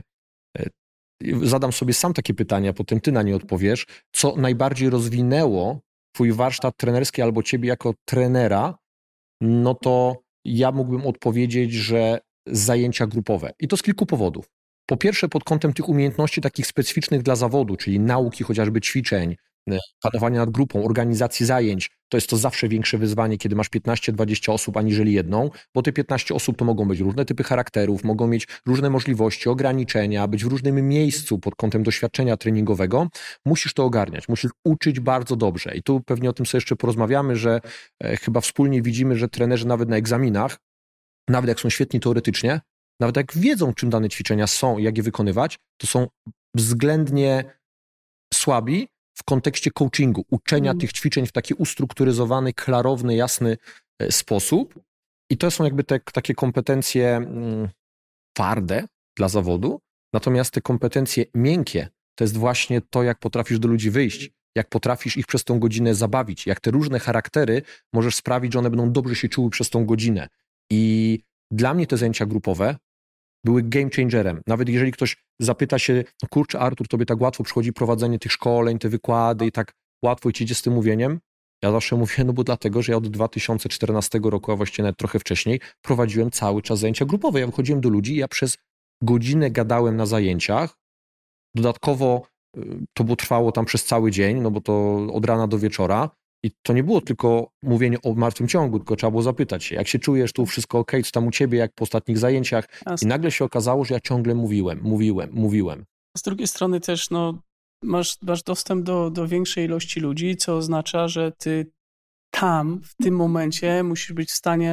Zadam sobie sam takie pytania, potem ty na nie odpowiesz. Co najbardziej rozwinęło twój warsztat trenerski albo ciebie jako trenera, no to ja mógłbym odpowiedzieć, że zajęcia grupowe. I to z kilku powodów. Po pierwsze pod kątem tych umiejętności takich specyficznych dla zawodu, czyli nauki chociażby ćwiczeń, panowania nad grupą, organizacji zajęć, to jest to zawsze większe wyzwanie, kiedy masz piętnaście dwadzieścia osób aniżeli jedną, bo te piętnaście osób to mogą być różne typy charakterów, mogą mieć różne możliwości, ograniczenia, być w różnym miejscu pod kątem doświadczenia treningowego. Musisz to ogarniać, musisz uczyć bardzo dobrze i tu pewnie o tym sobie jeszcze porozmawiamy, że e, chyba wspólnie widzimy, że trenerzy nawet na egzaminach, nawet jak są świetni teoretycznie, nawet jak wiedzą, czym dane ćwiczenia są i jak je wykonywać, to są względnie słabi w kontekście coachingu, uczenia mm. tych ćwiczeń w taki ustrukturyzowany, klarowny, jasny sposób. I to są jakby te takie kompetencje mm, twarde dla zawodu, natomiast te kompetencje miękkie to jest właśnie to, jak potrafisz do ludzi wyjść, jak potrafisz ich przez tą godzinę zabawić, jak te różne charaktery możesz sprawić, że one będą dobrze się czuły przez tą godzinę. I dla mnie te zajęcia grupowe były game changerem. Nawet jeżeli ktoś zapyta się, no kurczę Artur, tobie tak łatwo przychodzi prowadzenie tych szkoleń, te wykłady i tak łatwo ci idzie z tym mówieniem, ja zawsze mówię, no bo dlatego, że ja od dwa tysiące czternastego roku, a właściwie nawet trochę wcześniej, prowadziłem cały czas zajęcia grupowe. Ja wychodziłem do ludzi i ja przez godzinę gadałem na zajęciach. Dodatkowo to było trwało tam przez cały dzień, no bo to od rana do wieczora. I to nie było tylko mówienie o martwym ciągu, tylko trzeba było zapytać się, jak się czujesz, tu wszystko okej, co tam u ciebie, jak po ostatnich zajęciach. I nagle się okazało, że ja ciągle mówiłem, mówiłem, mówiłem. Z drugiej strony też no, masz, masz dostęp do, do większej ilości ludzi, co oznacza, że ty tam, w tym momencie musisz być w stanie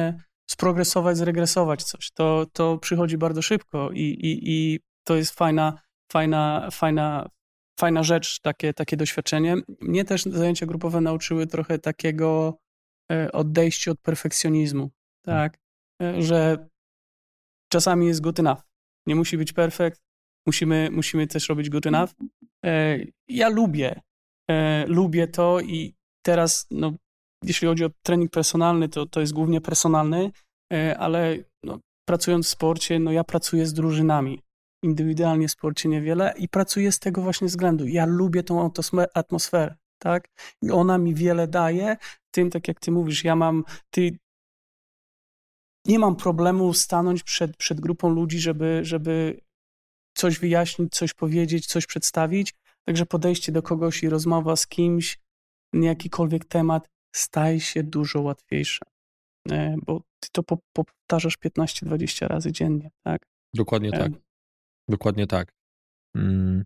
sprogresować, zregresować coś. To, to przychodzi bardzo szybko i, i, i to jest fajna, fajna, fajna, fajna rzecz, takie, takie doświadczenie. Mnie też zajęcia grupowe nauczyły trochę takiego odejścia od perfekcjonizmu, tak, że czasami jest good enough. Nie musi być perfekt, musimy, musimy też robić good enough. Ja lubię, lubię to i teraz, no, jeśli chodzi o trening personalny, to, to jest głównie personalny, ale no, pracując w sporcie, no ja pracuję z drużynami. Indywidualnie w sporcie niewiele i pracuję z tego właśnie względu. Ja lubię tą atmosferę, tak? I ona mi wiele daje. Tym, tak jak ty mówisz, ja mam, ty, nie mam problemu stanąć przed, przed grupą ludzi, żeby, żeby coś wyjaśnić, coś powiedzieć, coś przedstawić. Także podejście do kogoś i rozmowa z kimś na jakikolwiek temat staje się dużo łatwiejsze. Bo ty to powtarzasz piętnaście dwadzieścia razy dziennie, tak? Dokładnie tak. Dokładnie tak. Mm.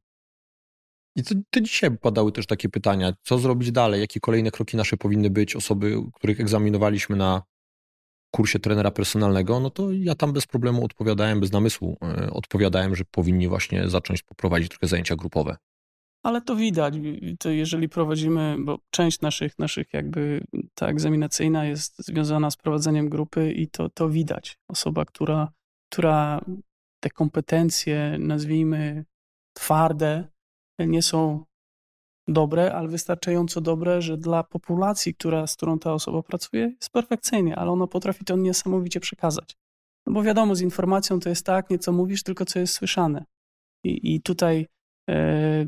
I to, to dzisiaj padały też takie pytania, co zrobić dalej, jakie kolejne kroki nasze powinny być, osoby, których egzaminowaliśmy na kursie trenera personalnego, no to ja tam bez problemu odpowiadałem, bez namysłu odpowiadałem, że powinni właśnie zacząć poprowadzić trochę zajęcia grupowe. Ale to widać, to jeżeli prowadzimy, bo część naszych, naszych jakby ta egzaminacyjna jest związana z prowadzeniem grupy i to, to widać. Osoba, która, która te kompetencje, nazwijmy twarde, nie są dobre, ale wystarczająco dobre, że dla populacji, która, z którą ta osoba pracuje, jest perfekcyjnie, ale ona potrafi to niesamowicie przekazać. No bo wiadomo, z informacją to jest tak, nie co mówisz, tylko co jest słyszane. I, i tutaj e,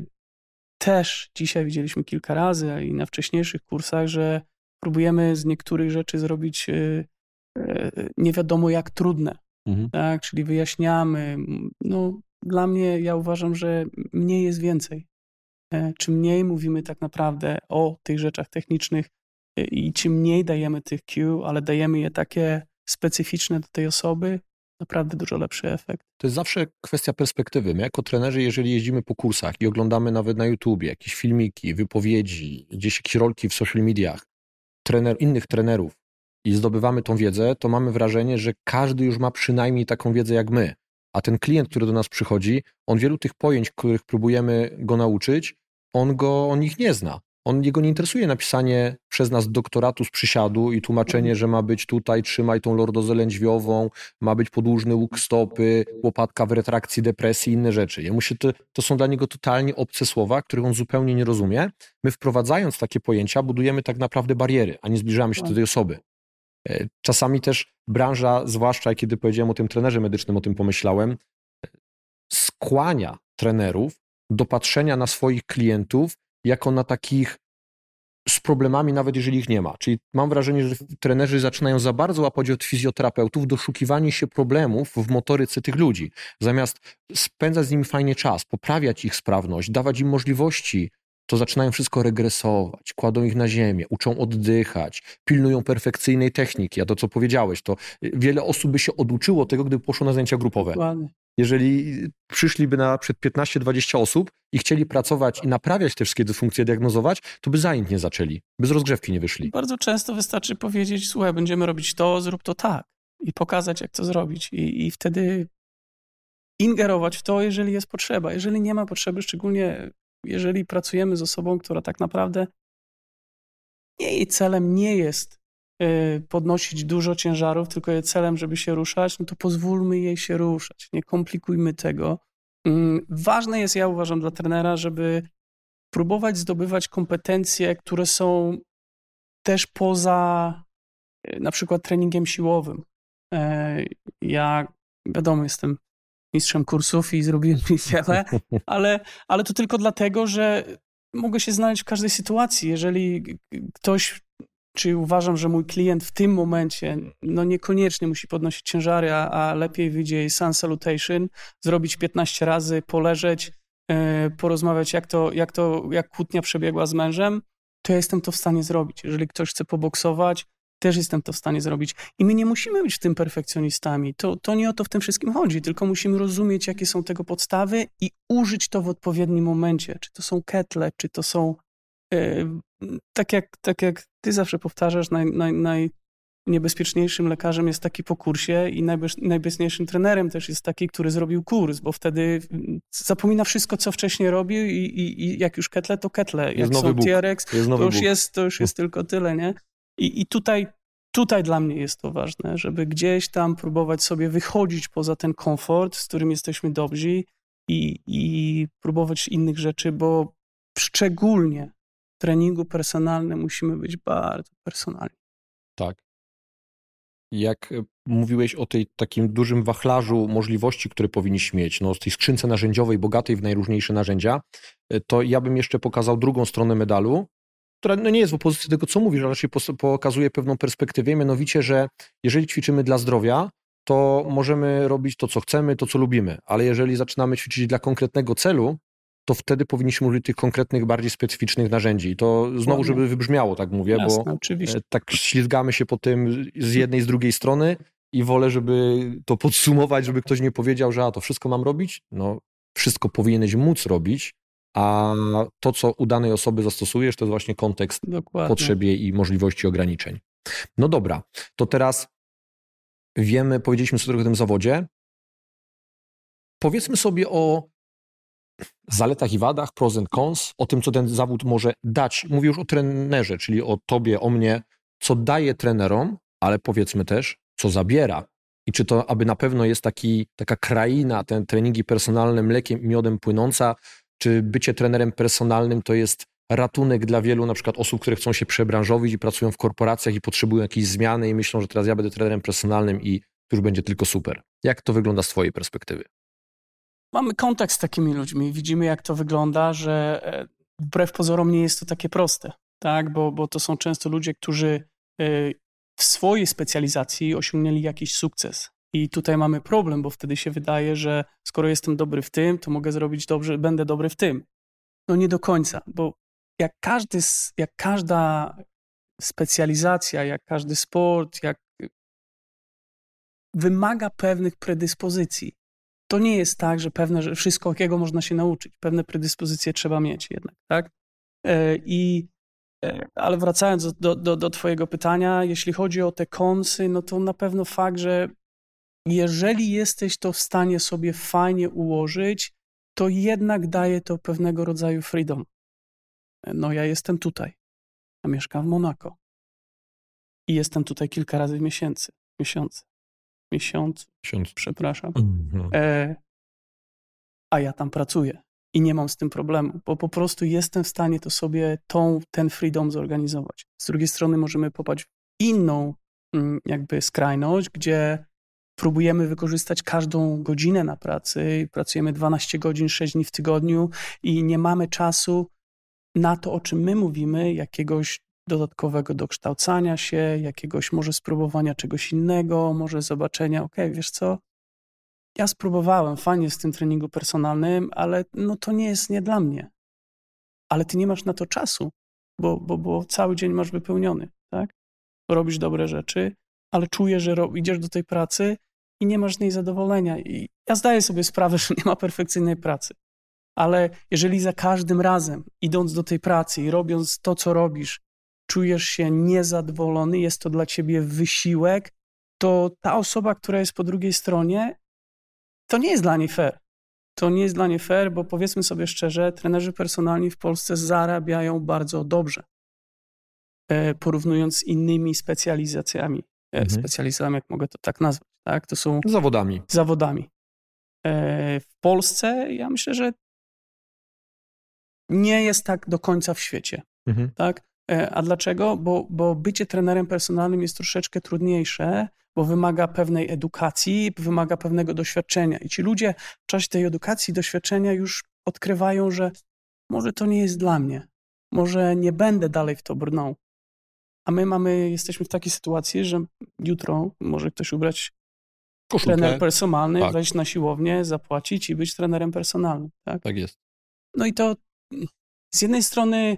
też dzisiaj widzieliśmy kilka razy, a i na wcześniejszych kursach, że próbujemy z niektórych rzeczy zrobić e, e, nie wiadomo jak trudne. Mhm. Tak? Czyli wyjaśniamy. No, dla mnie, ja uważam, że mniej jest więcej. Czym mniej mówimy tak naprawdę o tych rzeczach technicznych i czym mniej dajemy tych cue, ale dajemy je takie specyficzne do tej osoby, naprawdę dużo lepszy efekt. To jest zawsze kwestia perspektywy. My jako trenerzy, jeżeli jeździmy po kursach i oglądamy nawet na YouTubie jakieś filmiki, wypowiedzi, gdzieś jakieś rolki w social mediach trener, innych trenerów i zdobywamy tą wiedzę, to mamy wrażenie, że każdy już ma przynajmniej taką wiedzę jak my. A ten klient, który do nas przychodzi, on wielu tych pojęć, których próbujemy go nauczyć, on go, on ich nie zna. On, jego nie interesuje napisanie przez nas doktoratu z przysiadu i tłumaczenie, że ma być tutaj, trzymaj tą lordozę lędźwiową, ma być podłużny łuk stopy, łopatka w retrakcji depresji i inne rzeczy. Jemu się to, to są dla niego totalnie obce słowa, których on zupełnie nie rozumie. My wprowadzając takie pojęcia budujemy tak naprawdę bariery, a nie zbliżamy się do tej osoby. Czasami też branża, zwłaszcza kiedy powiedziałem o tym trenerze medycznym, o tym pomyślałem, skłania trenerów do patrzenia na swoich klientów jako na takich z problemami, nawet jeżeli ich nie ma. Czyli mam wrażenie, że trenerzy zaczynają za bardzo łapać od fizjoterapeutów doszukiwanie się problemów w motoryce tych ludzi. Zamiast spędzać z nimi fajnie czas, poprawiać ich sprawność, dawać im możliwości, to zaczynają wszystko regresować, kładą ich na ziemię, uczą oddychać, pilnują perfekcyjnej techniki. A to, co powiedziałeś, to wiele osób by się oduczyło tego, gdyby poszło na zajęcia grupowe. Dokładnie. Jeżeli przyszliby na przed piętnaście dwadzieścia osób i chcieli pracować i naprawiać te wszystkie dysfunkcje, diagnozować, to by zajęć nie zaczęli, by z rozgrzewki nie wyszli. Bardzo często wystarczy powiedzieć, słuchaj, będziemy robić to, zrób to tak i pokazać, jak to zrobić i, i wtedy ingerować w to, jeżeli jest potrzeba. Jeżeli nie ma potrzeby, szczególnie jeżeli pracujemy z osobą, która tak naprawdę nie, jej celem nie jest y, podnosić dużo ciężarów, tylko jej celem, żeby się ruszać, no to pozwólmy jej się ruszać, nie komplikujmy tego. Y, ważne jest, ja uważam, dla trenera, żeby próbować zdobywać kompetencje, które są też poza y, na przykład treningiem siłowym. Y, ja, wiadomo, jestem mistrzem kursów i zrobiłem wiele, ale, ale to tylko dlatego, że mogę się znaleźć w każdej sytuacji. Jeżeli ktoś, czy uważam, że mój klient w tym momencie no niekoniecznie musi podnosić ciężary, a, a lepiej wyjdzie jej sun salutation, zrobić piętnaście razy, poleżeć, yy, porozmawiać, jak to, jak to, jak kłótnia przebiegła z mężem, to ja jestem to w stanie zrobić. Jeżeli ktoś chce poboksować, też jestem to w stanie zrobić. I my nie musimy być w tym perfekcjonistami. To, to nie o to w tym wszystkim chodzi, tylko musimy rozumieć, jakie są tego podstawy i użyć to w odpowiednim momencie. Czy to są ketle, czy to są... Yy, tak, jak, tak jak ty zawsze powtarzasz, naj, naj, naj, Niebezpieczniejszym lekarzem jest taki po kursie i najbez, najbezpieczniejszym trenerem też jest taki, który zrobił kurs, bo wtedy zapomina wszystko, co wcześniej robił i, i, i jak już ketle, to ketle. Jak są T R X, jest to już jest, to już jest tylko tyle, nie? I, i tutaj, tutaj dla mnie jest to ważne, żeby gdzieś tam próbować sobie wychodzić poza ten komfort, z którym jesteśmy dobrzy i, i próbować innych rzeczy, bo szczególnie w treningu personalnym musimy być bardzo personalni. Tak. Jak mówiłeś o tej takim dużym wachlarzu możliwości, które powinniśmy mieć, no z tej skrzynce narzędziowej, bogatej w najróżniejsze narzędzia, to ja bym jeszcze pokazał drugą stronę medalu, która no nie jest w opozycji do tego, co mówisz, ale raczej pokazuje pewną perspektywę, mianowicie, że jeżeli ćwiczymy dla zdrowia, to możemy robić to, co chcemy, to, co lubimy, ale jeżeli zaczynamy ćwiczyć dla konkretnego celu, to wtedy powinniśmy użyć tych konkretnych, bardziej specyficznych narzędzi. I to znowu, żeby wybrzmiało, tak mówię, Jasne, bo oczywiście. tak ślizgamy się po tym z jednej, z drugiej strony i wolę, żeby to podsumować, żeby ktoś nie powiedział, że a to wszystko mam robić. No, wszystko powinieneś móc robić, a to, co u danej osoby zastosujesz, to jest właśnie kontekst Dokładnie. potrzeb i możliwości ograniczeń. No dobra, to teraz wiemy, powiedzieliśmy sobie trochę o tym zawodzie. Powiedzmy sobie o zaletach i wadach, pros and cons, o tym, co ten zawód może dać. Mówię już o trenerze, czyli o tobie, o mnie, co daje trenerom, ale powiedzmy też, co zabiera. I czy to, aby na pewno jest taki, taka kraina, te treningi personalne mlekiem i miodem płynąca, czy bycie trenerem personalnym to jest ratunek dla wielu na przykład osób, które chcą się przebranżowić i pracują w korporacjach i potrzebują jakiejś zmiany i myślą, że teraz ja będę trenerem personalnym i to już będzie tylko super. Jak to wygląda z twojej perspektywy? Mamy kontakt z takimi ludźmi, widzimy jak to wygląda, że wbrew pozorom nie jest to takie proste, tak? Bo, bo to są często ludzie, którzy w swojej specjalizacji osiągnęli jakiś sukces. I tutaj mamy problem, bo wtedy się wydaje, że skoro jestem dobry w tym, to mogę zrobić dobrze, będę dobry w tym. No nie do końca, bo jak, każdy, jak każda specjalizacja, jak każdy sport, jak wymaga pewnych predyspozycji. To nie jest tak, że pewne, że wszystko jakiego można się nauczyć. Pewne predyspozycje trzeba mieć jednak, tak? I, ale wracając do, do, do twojego pytania, jeśli chodzi o te konsy, no to na pewno fakt, że jeżeli jesteś to w stanie sobie fajnie ułożyć, to jednak daje to pewnego rodzaju freedom. No ja jestem tutaj, a mieszkam w Monako i jestem tutaj kilka razy w miesięcy, miesiące. Miesiąc, Miesiąc. przepraszam, Mhm. e, a ja tam pracuję i nie mam z tym problemu, bo po prostu jestem w stanie to sobie tą, ten freedom zorganizować. Z drugiej strony możemy popaść w inną jakby skrajność, gdzie próbujemy wykorzystać każdą godzinę na pracy, pracujemy dwanaście godzin, sześć dni w tygodniu i nie mamy czasu na to, o czym my mówimy, jakiegoś dodatkowego dokształcania się, jakiegoś może spróbowania czegoś innego, może zobaczenia, okej, okay, wiesz co, ja spróbowałem, fajnie z tym treningu personalnym, ale no to nie jest nie dla mnie. Ale ty nie masz na to czasu, bo, bo, bo cały dzień masz wypełniony, tak? Robisz dobre rzeczy, ale czujesz, że ro- idziesz do tej pracy i nie masz z niej zadowolenia. I ja zdaję sobie sprawę, że nie ma perfekcyjnej pracy. Ale jeżeli za każdym razem, idąc do tej pracy i robiąc to, co robisz, czujesz się niezadowolony, jest to dla ciebie wysiłek, to ta osoba, która jest po drugiej stronie, to nie jest dla niej fair. To nie jest dla niej fair, bo powiedzmy sobie szczerze, trenerzy personalni w Polsce zarabiają bardzo dobrze, porównując z innymi specjalizacjami. Mhm. Specjalizacjami, jak mogę to tak nazwać. Tak? To są zawodami. zawodami. W Polsce ja myślę, że nie jest tak do końca w świecie. Mhm. Tak? A dlaczego? Bo, bo bycie trenerem personalnym jest troszeczkę trudniejsze, bo wymaga pewnej edukacji, wymaga pewnego doświadczenia. I ci ludzie w czasie tej edukacji i doświadczenia już odkrywają, że może to nie jest dla mnie, może nie będę dalej w to brnął. A my mamy, jesteśmy w takiej sytuacji, że jutro może ktoś ubrać koszulkę, trener personalny, tak, wejść na siłownię, zapłacić i być trenerem personalnym. Tak, tak jest. No i to z jednej strony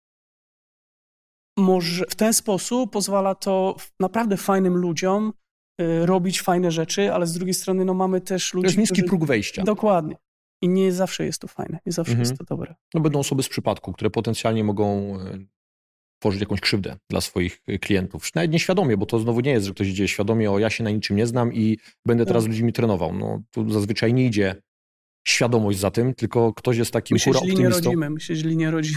może w ten sposób pozwala to naprawdę fajnym ludziom y, robić fajne rzeczy, ale z drugiej strony no, mamy też ludzi, to jest niski którzy... próg wejścia. Dokładnie. I nie zawsze jest to fajne, nie zawsze mhm. jest to dobre. No będą osoby z przypadku, które potencjalnie mogą tworzyć jakąś krzywdę dla swoich klientów. Nawet nieświadomie, bo to znowu nie jest, że ktoś idzie świadomie, o ja się na niczym nie znam i będę teraz z ludźmi trenował. No tu zazwyczaj nie idzie świadomość za tym, tylko ktoś jest takim my się hura źli optymistą. nie rodzimy, my się źli nie rodzimy.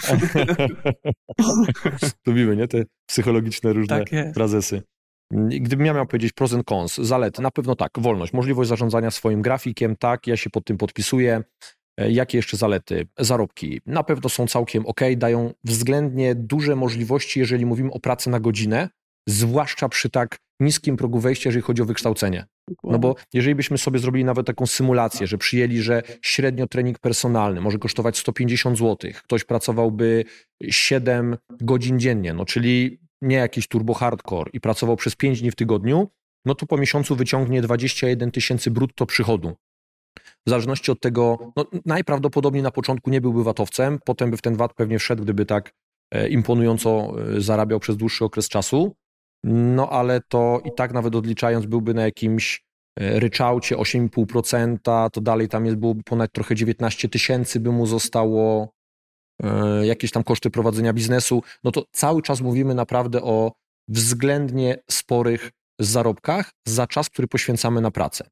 Lubimy, nie? Te psychologiczne różne Tak jest. frazesy. Gdybym ja miał powiedzieć pros and cons, zalety, na pewno tak, wolność, możliwość zarządzania swoim grafikiem, tak, ja się pod tym podpisuję. Jakie jeszcze zalety? Zarobki na pewno są całkiem ok, dają względnie duże możliwości, jeżeli mówimy o pracy na godzinę, zwłaszcza przy tak niskim progu wejścia, jeżeli chodzi o wykształcenie. No bo jeżeli byśmy sobie zrobili nawet taką symulację, że przyjęli, że średnio trening personalny może kosztować sto pięćdziesiąt złotych, ktoś pracowałby siedem godzin dziennie, no czyli nie jakiś turbo hardcore i pracował przez pięć dni w tygodniu, no to po miesiącu wyciągnie dwadzieścia jeden tysięcy brutto przychodu. W zależności od tego, no najprawdopodobniej na początku nie byłby vatowcem, potem by w ten vat pewnie wszedł, gdyby tak imponująco zarabiał przez dłuższy okres czasu, no ale to i tak nawet odliczając byłby na jakimś ryczałcie osiem i pół procent, to dalej tam jest, byłoby ponad trochę dziewiętnaście tysięcy by mu zostało, jakieś tam koszty prowadzenia biznesu, no to cały czas mówimy naprawdę o względnie sporych zarobkach za czas, który poświęcamy na pracę.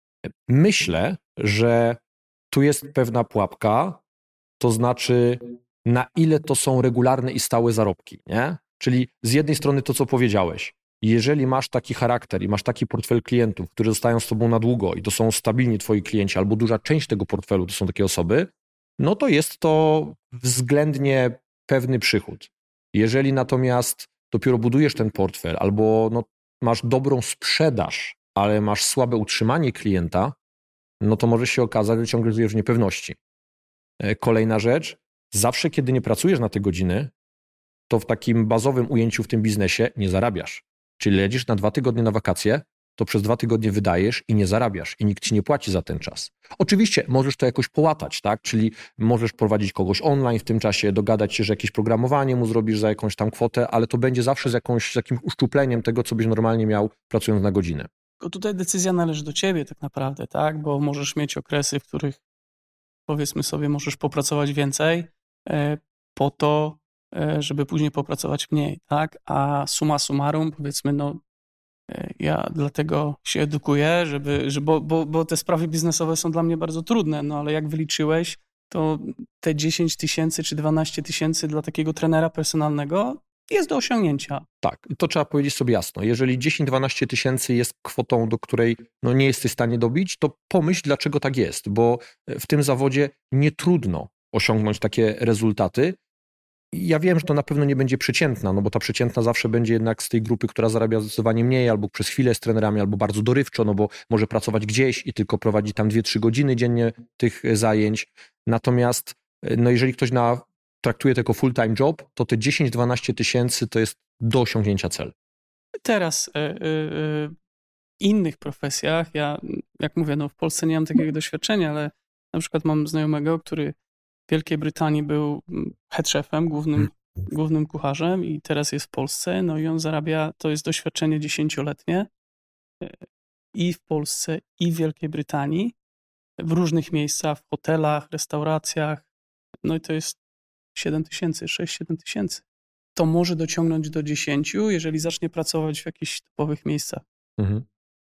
Myślę, że tu jest pewna pułapka, to znaczy na ile to są regularne i stałe zarobki, nie? Czyli z jednej strony to, co powiedziałeś, jeżeli masz taki charakter i masz taki portfel klientów, którzy zostają z tobą na długo i to są stabilni twoi klienci, albo duża część tego portfelu to są takie osoby, no to jest to względnie pewny przychód. Jeżeli natomiast dopiero budujesz ten portfel albo no, masz dobrą sprzedaż, ale masz słabe utrzymanie klienta, no to może się okazać, że ciągle żyjesz w niepewności. Kolejna rzecz, zawsze kiedy nie pracujesz na te godziny, to w takim bazowym ujęciu w tym biznesie nie zarabiasz. Czyli lecisz na dwa tygodnie na wakacje, to przez dwa tygodnie wydajesz i nie zarabiasz i nikt ci nie płaci za ten czas. Oczywiście możesz to jakoś połatać, tak? Czyli możesz prowadzić kogoś online w tym czasie, dogadać się, że jakieś programowanie mu zrobisz za jakąś tam kwotę, ale to będzie zawsze z, jakąś, z jakimś uszczupleniem tego, co byś normalnie miał pracując na godzinę. Tylko tutaj decyzja należy do ciebie tak naprawdę, tak? Bo możesz mieć okresy, w których powiedzmy sobie, możesz popracować więcej e, po to, e, żeby później popracować mniej, tak? A summa summarum, powiedzmy, no e, ja dlatego się edukuję, żeby, że, bo, bo, bo te sprawy biznesowe są dla mnie bardzo trudne, no ale jak wyliczyłeś, to te dziesięć tysięcy czy dwanaście tysięcy dla takiego trenera personalnego jest do osiągnięcia. Tak, to trzeba powiedzieć sobie jasno. Jeżeli dziesięć do dwunastu tysięcy jest kwotą, do której no, nie jesteś w stanie dobić, to pomyśl, dlaczego tak jest, bo w tym zawodzie nie trudno osiągnąć takie rezultaty. Ja wiem, że to na pewno nie będzie przeciętna, no bo ta przeciętna zawsze będzie jednak z tej grupy, która zarabia zdecydowanie mniej, albo przez chwilę z trenerami, albo bardzo dorywczo, no bo może pracować gdzieś i tylko prowadzi tam dwie trzy godziny dziennie tych zajęć. Natomiast no, jeżeli ktoś na traktuje to jako full-time job, to te dziesięć do dwunastu tysięcy to jest do osiągnięcia cel. Teraz y, y, y, w innych profesjach, ja jak mówię, no w Polsce nie mam takiego doświadczenia, ale na przykład mam znajomego, który w Wielkiej Brytanii był head chefem, głównym, głównym kucharzem i teraz jest w Polsce, no i on zarabia, to jest doświadczenie dziesięcioletnie i w Polsce, i w Wielkiej Brytanii, w różnych miejscach, w hotelach, restauracjach, no i to jest siedem tysięcy, sześć siedem tysięcy. To może dociągnąć do dziesięciu, jeżeli zacznie pracować w jakichś typowych miejscach. Mhm.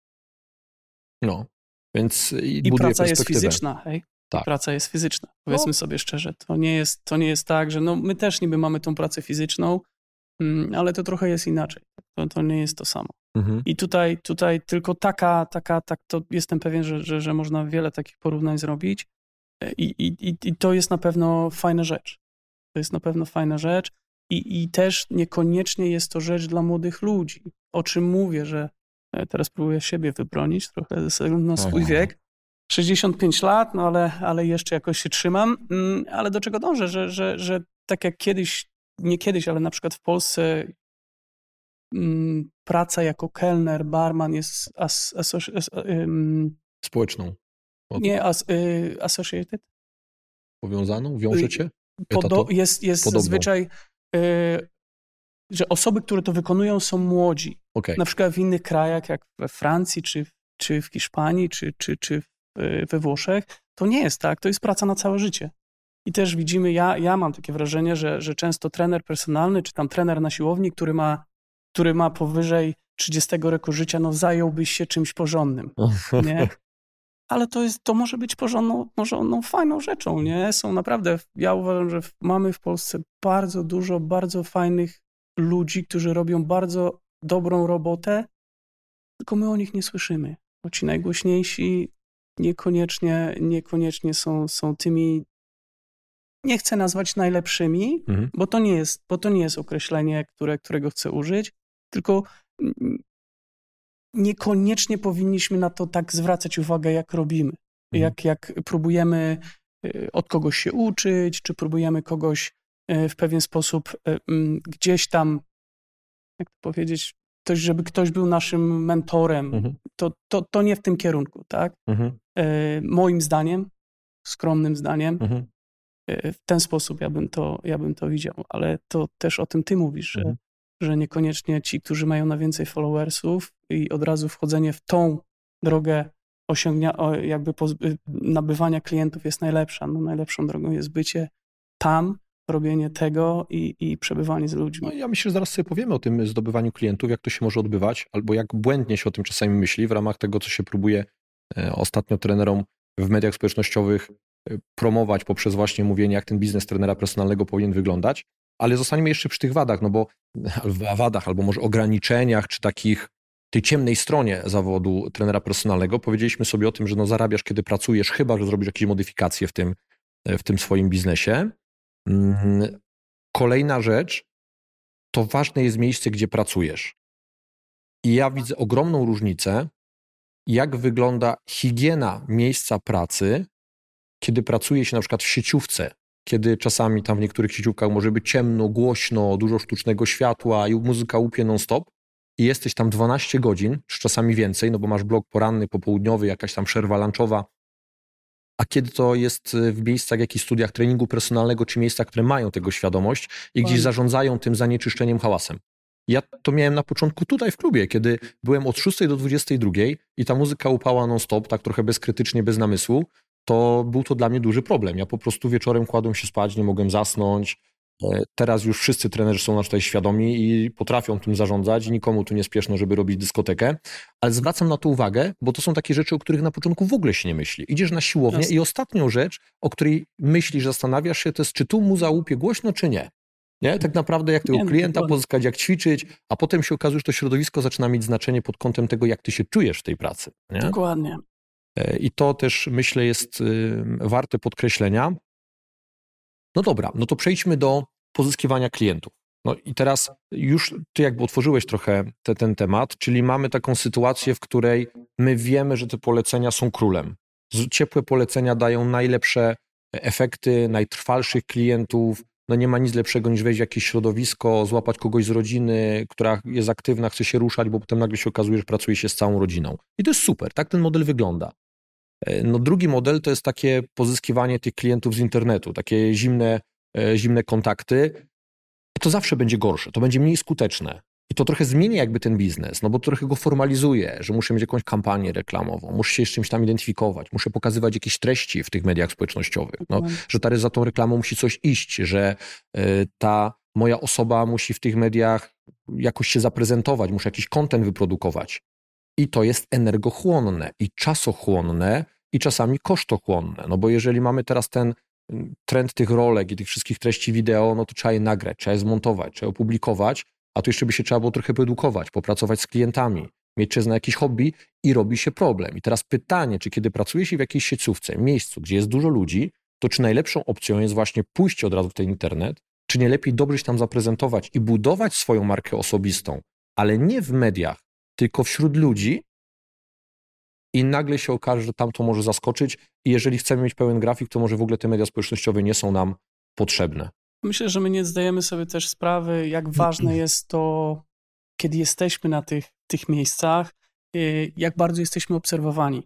No, więc i, I buduje praca jest perspektywę. fizyczna, hej? Tak. Praca jest fizyczna, powiedzmy no. sobie szczerze. To nie jest, to nie jest tak, że no my też niby mamy tą pracę fizyczną, ale to trochę jest inaczej. To, to nie jest to samo. Mhm. I tutaj, tutaj tylko taka, taka, tak, to jestem pewien, że, że, że można wiele takich porównań zrobić i, i, i to jest na pewno fajna rzecz. To jest na pewno fajna rzecz i, i też niekoniecznie jest to rzecz dla młodych ludzi. O czym mówię, że teraz próbuję siebie wybronić trochę ze względu na swój Aha. wiek. sześćdziesiąt pięć lat, no ale, ale jeszcze jakoś się trzymam. Ale do czego dążę? Że, że, że tak jak kiedyś, nie kiedyś, ale na przykład w Polsce m, praca jako kelner, barman jest as, as, as, as, um, społeczną. Od... Nie, as, y, associated. Powiązaną? Wiąże cię? Podo- jest jest Podobną. Zazwyczaj, y, że osoby, które to wykonują, są młodzi. Okay. Na przykład w innych krajach, jak we Francji, czy, czy w Hiszpanii, czy, czy, czy we Włoszech, to nie jest tak. To jest praca na całe życie. I też widzimy, ja, ja mam takie wrażenie, że, że często trener personalny, czy tam trener na siłowni, który ma, który ma powyżej trzydziestego roku życia, no zająłbyś się czymś porządnym, nie? Ale to jest, to może być porządną, porządną, fajną rzeczą, nie? Są naprawdę, ja uważam, że mamy w Polsce bardzo dużo, bardzo fajnych ludzi, którzy robią bardzo dobrą robotę, tylko my o nich nie słyszymy, bo ci najgłośniejsi niekoniecznie, niekoniecznie są, są tymi, nie chcę nazwać najlepszymi, mhm. bo to nie jest, bo to nie jest określenie, które, którego chcę użyć, tylko niekoniecznie powinniśmy na to tak zwracać uwagę, jak robimy. Mhm. Jak, jak próbujemy od kogoś się uczyć, czy próbujemy kogoś w pewien sposób gdzieś tam, jak to powiedzieć, to, żeby ktoś był naszym mentorem, mhm. to, to, to nie w tym kierunku, tak? Mhm. Moim zdaniem, skromnym zdaniem, mhm. w ten sposób ja bym to, ja bym to widział, ale to też o tym ty mówisz, mhm. że, że niekoniecznie ci, którzy mają na więcej followersów i od razu wchodzenie w tą drogę osiągnia, jakby pozby, nabywania klientów jest najlepsza. No, najlepszą drogą jest bycie tam, robienie tego i, i przebywanie z ludźmi. No, ja myślę, że zaraz sobie powiemy o tym zdobywaniu klientów, jak to się może odbywać, albo jak błędnie się o tym czasami myśli w ramach tego, co się próbuje ostatnio trenerom w mediach społecznościowych promować poprzez właśnie mówienie, jak ten biznes trenera personalnego powinien wyglądać. Ale zostaniemy jeszcze przy tych wadach, no bo wadach, albo może ograniczeniach, czy takich tej ciemnej stronie zawodu trenera personalnego. Powiedzieliśmy sobie o tym, że no zarabiasz, kiedy pracujesz, chyba że zrobisz jakieś modyfikacje w tym, w tym swoim biznesie. Kolejna rzecz, to ważne jest miejsce, gdzie pracujesz. I ja widzę ogromną różnicę, jak wygląda higiena miejsca pracy, kiedy pracuje się na przykład w sieciówce, kiedy czasami tam w niektórych sieciówkach może być ciemno, głośno, dużo sztucznego światła i muzyka łupie non-stop i jesteś tam dwanaście godzin, czy czasami więcej, no bo masz blok poranny, popołudniowy, jakaś tam przerwa lunchowa, a kiedy to jest w miejscach, jakichś studiach treningu personalnego, czy miejscach, które mają tego świadomość i gdzieś zarządzają tym zanieczyszczeniem, hałasem. Ja to miałem na początku tutaj w klubie, kiedy byłem od szóstej do dwudziestej drugiej i ta muzyka upała non-stop, tak trochę bezkrytycznie, bez namysłu, to był to dla mnie duży problem. Ja po prostu wieczorem kładłem się spać, nie mogłem zasnąć. Teraz już wszyscy trenerzy są na tutaj świadomi i potrafią tym zarządzać i nikomu tu nie spieszno, żeby robić dyskotekę, ale zwracam na to uwagę, bo to są takie rzeczy, o których na początku w ogóle się nie myśli. Idziesz na siłownię Jasne. I ostatnią rzecz, o której myślisz, zastanawiasz się, to jest, czy tu muza łupie głośno, czy nie. Nie? Tak naprawdę jak tego klienta pozyskać, jak ćwiczyć, a potem się okazuje, że to środowisko zaczyna mieć znaczenie pod kątem tego, jak ty się czujesz w tej pracy. Nie? Dokładnie. I to też, myślę, jest warte podkreślenia. No dobra, no to przejdźmy do pozyskiwania klientów. No i teraz już ty jakby otworzyłeś trochę te, ten temat, czyli mamy taką sytuację, w której my wiemy, że te polecenia są królem. Ciepłe polecenia dają najlepsze efekty, najtrwalszych klientów. No nie ma nic lepszego niż wejść w jakieś środowisko, złapać kogoś z rodziny, która jest aktywna, chce się ruszać, bo potem nagle się okazuje, że pracuje się z całą rodziną. I to jest super, tak ten model wygląda. No drugi model to jest takie pozyskiwanie tych klientów z internetu, takie zimne, zimne kontakty. To zawsze będzie gorsze, to będzie mniej skuteczne. I to trochę zmienia jakby ten biznes, no bo to trochę go formalizuje, że muszę mieć jakąś kampanię reklamową, muszę się z czymś tam identyfikować, muszę pokazywać jakieś treści w tych mediach społecznościowych, no, że ta, za tą reklamą musi coś iść, że y, ta moja osoba musi w tych mediach jakoś się zaprezentować, muszę jakiś content wyprodukować. I to jest energochłonne i czasochłonne i czasami kosztochłonne, no bo jeżeli mamy teraz ten trend tych rolek i tych wszystkich treści wideo, no to trzeba je nagrać, trzeba je zmontować, trzeba je opublikować, a tu jeszcze by się trzeba było trochę poedukować, popracować z klientami, mieć czas na jakieś hobby i robi się problem. I teraz pytanie, czy kiedy pracuje się w jakiejś sieciówce, miejscu, gdzie jest dużo ludzi, to czy najlepszą opcją jest właśnie pójście od razu w ten internet, czy nie lepiej dobrze się tam zaprezentować i budować swoją markę osobistą, ale nie w mediach, tylko wśród ludzi i nagle się okaże, że tam to może zaskoczyć i jeżeli chcemy mieć pełen grafik, to może w ogóle te media społecznościowe nie są nam potrzebne. Myślę, że my nie zdajemy sobie też sprawy, jak ważne jest to, kiedy jesteśmy na tych, tych miejscach, jak bardzo jesteśmy obserwowani,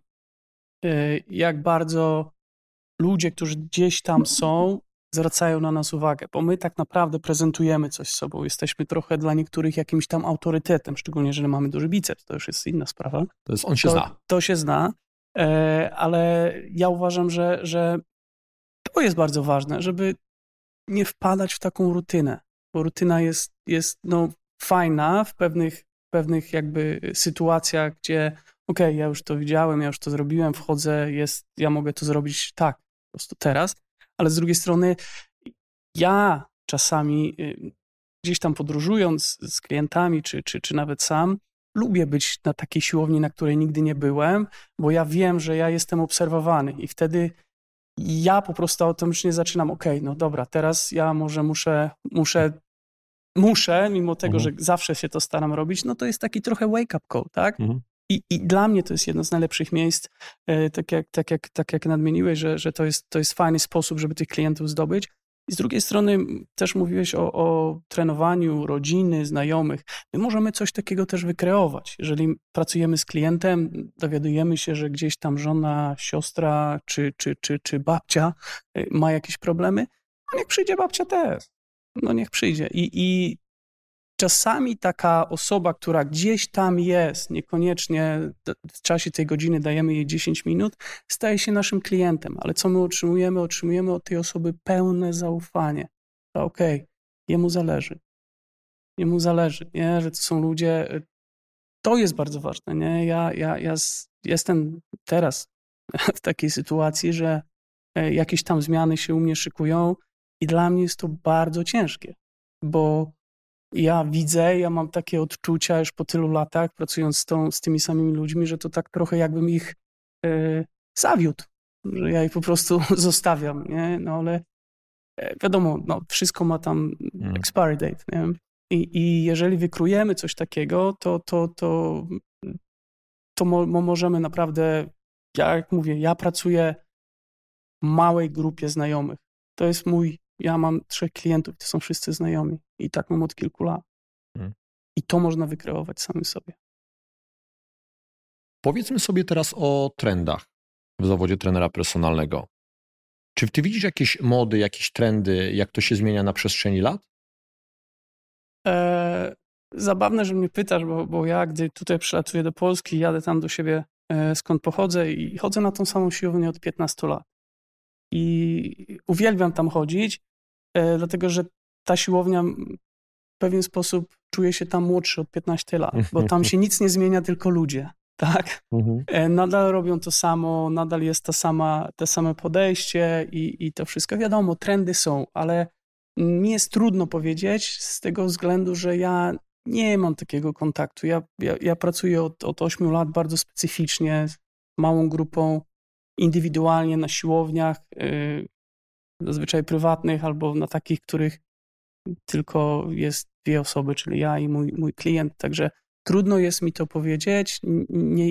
jak bardzo ludzie, którzy gdzieś tam są, zwracają na nas uwagę, bo my tak naprawdę prezentujemy coś sobą, jesteśmy trochę dla niektórych jakimś tam autorytetem, szczególnie, że mamy duży biceps, to już jest inna sprawa. To jest, on się to, zna. To się zna, ale ja uważam, że, że to jest bardzo ważne, żeby nie wpadać w taką rutynę, bo rutyna jest, jest no, fajna w pewnych, pewnych jakby sytuacjach, gdzie okej, okay, ja już to widziałem, ja już to zrobiłem, wchodzę, jest, ja mogę to zrobić tak, po prostu teraz, ale z drugiej strony ja czasami gdzieś tam podróżując z klientami, czy, czy, czy nawet sam, lubię być na takiej siłowni, na której nigdy nie byłem, bo ja wiem, że ja jestem obserwowany i wtedy ja po prostu automatycznie zaczynam, okej, okay, no dobra, teraz ja może muszę, muszę, muszę, mimo tego, mhm. że zawsze się to staram robić, no to jest taki trochę wake-up call, tak? Mhm. I, I dla mnie to jest jedno z najlepszych miejsc, e, tak, jak, tak, jak, tak jak nadmieniłeś, że, że to, jest, to jest fajny sposób, żeby tych klientów zdobyć. I z drugiej strony też mówiłeś o, o trenowaniu rodziny, znajomych. My możemy coś takiego też wykreować. Jeżeli pracujemy z klientem, dowiadujemy się, że gdzieś tam żona, siostra czy, czy, czy, czy babcia ma jakieś problemy, no niech przyjdzie babcia też. No niech przyjdzie. I, i czasami taka osoba, która gdzieś tam jest, niekoniecznie w czasie tej godziny dajemy jej dziesięć minut, staje się naszym klientem. Ale co my otrzymujemy? Otrzymujemy od tej osoby pełne zaufanie. To okej, okay, jemu zależy. Jemu zależy, nie? Że to są ludzie... To jest bardzo ważne, nie? Ja, ja, ja jestem teraz w takiej sytuacji, że jakieś tam zmiany się u mnie szykują i dla mnie jest to bardzo ciężkie, bo ja widzę, ja mam takie odczucia już po tylu latach, pracując z, tą, z tymi samymi ludźmi, że to tak trochę jakbym ich e, zawiódł, że ja ich po prostu zostawiam, nie? No ale e, wiadomo, no, wszystko ma tam mm. expiry date, nie? I, I jeżeli wykrujemy coś takiego, to, to, to, to mo, możemy naprawdę, ja, jak mówię, ja pracuję w małej grupie znajomych. To jest mój, ja mam trzech klientów, to są wszyscy znajomi. I tak mam od kilku lat. Hmm. I to można wykreować samym sobie. Powiedzmy sobie teraz o trendach w zawodzie trenera personalnego. Czy ty widzisz jakieś mody, jakieś trendy, jak to się zmienia na przestrzeni lat? E, zabawne, że mnie pytasz, bo, bo ja, gdy tutaj przylatuję do Polski, jadę tam do siebie, e, skąd pochodzę i chodzę na tą samą siłownię od piętnastu lat. I uwielbiam tam chodzić, e, dlatego że ta siłownia w pewien sposób czuje się tam młodszy od piętnastu lat, bo tam się nic nie zmienia, tylko ludzie, tak? Mhm. Nadal robią to samo, nadal jest ta sama, te same podejście i, i to wszystko. Wiadomo, trendy są, ale mi jest trudno powiedzieć z tego względu, że ja nie mam takiego kontaktu. Ja, ja, ja pracuję od, od ośmiu lat bardzo specyficznie, z małą grupą, indywidualnie na siłowniach, yy, zazwyczaj prywatnych albo na takich, których tylko jest dwie osoby, czyli ja i mój, mój klient, także trudno jest mi to powiedzieć. Nie,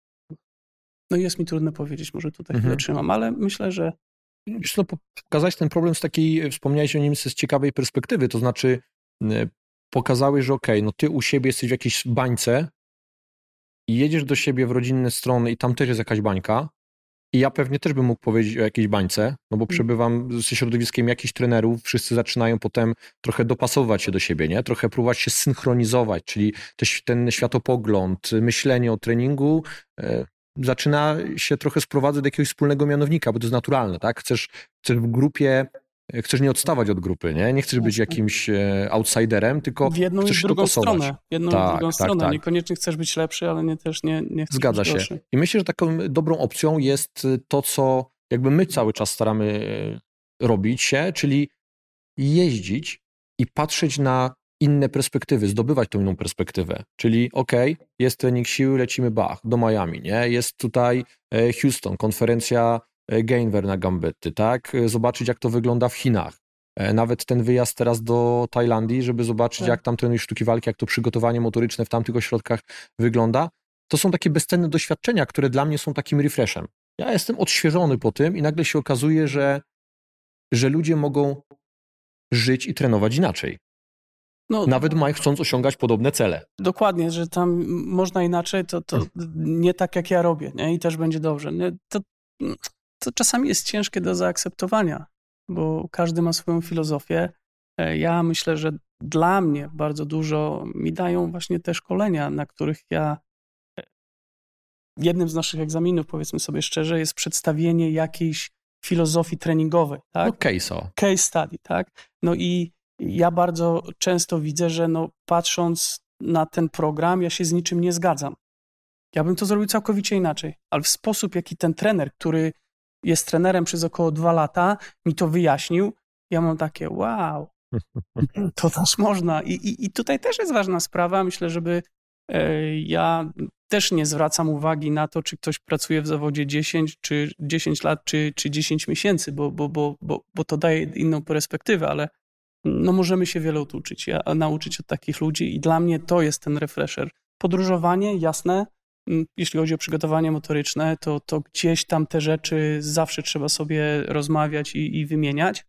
no jest mi trudno powiedzieć, może tutaj mhm. chwilę trzymam, ale myślę, że... Wiesz co, pokazać ten problem z takiej, wspomniałeś o nim z ciekawej perspektywy, to znaczy pokazałeś, że okej, okay, no ty u siebie jesteś w jakiejś bańce i jedziesz do siebie w rodzinne strony i tam też jest jakaś bańka. I ja pewnie też bym mógł powiedzieć o jakiejś bańce, no bo przebywam ze środowiskiem jakichś trenerów, wszyscy zaczynają potem trochę dopasować się do siebie, nie? Trochę próbować się synchronizować, czyli też ten światopogląd, myślenie o treningu e, zaczyna się trochę sprowadzać do jakiegoś wspólnego mianownika, bo to jest naturalne, tak? Chcesz, chcesz w grupie, chcesz nie odstawać od grupy, nie? Nie chcesz być jakimś e, outsiderem, tylko w jedną chcesz i w się drugą dopasować. Stronę. Jedną tak, i drugą tak, stronę. Tak. Niekoniecznie chcesz być lepszy, ale nie, też nie, nie chcesz Zgadza być się. gorszy. I myślę, że taką dobrą opcją jest to, co jakby my cały czas staramy robić się, czyli jeździć i patrzeć na inne perspektywy, zdobywać tą inną perspektywę. Czyli okej, okay, jest trening siły, lecimy bach, do Miami, nie? Jest tutaj Houston, konferencja Gainver na Gambetty, tak? Zobaczyć, jak to wygląda w Chinach. Nawet ten wyjazd teraz do Tajlandii, żeby zobaczyć, tak. jak tam trenują sztuki walki, jak to przygotowanie motoryczne w tamtych ośrodkach wygląda. To są takie bezcenne doświadczenia, które dla mnie są takim refreshem. Ja jestem odświeżony po tym i nagle się okazuje, że, że ludzie mogą żyć i trenować inaczej. No, nawet maj chcąc osiągać podobne cele. Dokładnie, że tam można inaczej, to, to nie tak jak ja robię, nie? I też będzie dobrze. Nie? To, to czasami jest ciężkie do zaakceptowania, bo każdy ma swoją filozofię. Ja myślę, że dla mnie bardzo dużo mi dają właśnie te szkolenia, na których ja jednym z naszych egzaminów, powiedzmy sobie szczerze, jest przedstawienie jakiejś filozofii treningowej, tak? No case. Case study, tak? No i ja bardzo często widzę, że no patrząc na ten program, ja się z niczym nie zgadzam. Ja bym to zrobił całkowicie inaczej, ale w sposób, jaki ten trener, który jest trenerem przez około dwa lata, mi to wyjaśnił, ja mam takie wow, to też można. I, i, i tutaj też jest ważna sprawa, myślę, żeby e, ja też nie zwracam uwagi na to, czy ktoś pracuje w zawodzie dziesięć, czy dziesięć lat, czy, czy dziesięć miesięcy, bo, bo, bo, bo, bo to daje inną perspektywę, ale no możemy się wiele uczyć, ja, nauczyć od takich ludzi i dla mnie to jest ten refresher. Podróżowanie, jasne, jeśli chodzi o przygotowanie motoryczne, to, to gdzieś tam te rzeczy zawsze trzeba sobie rozmawiać i, i wymieniać,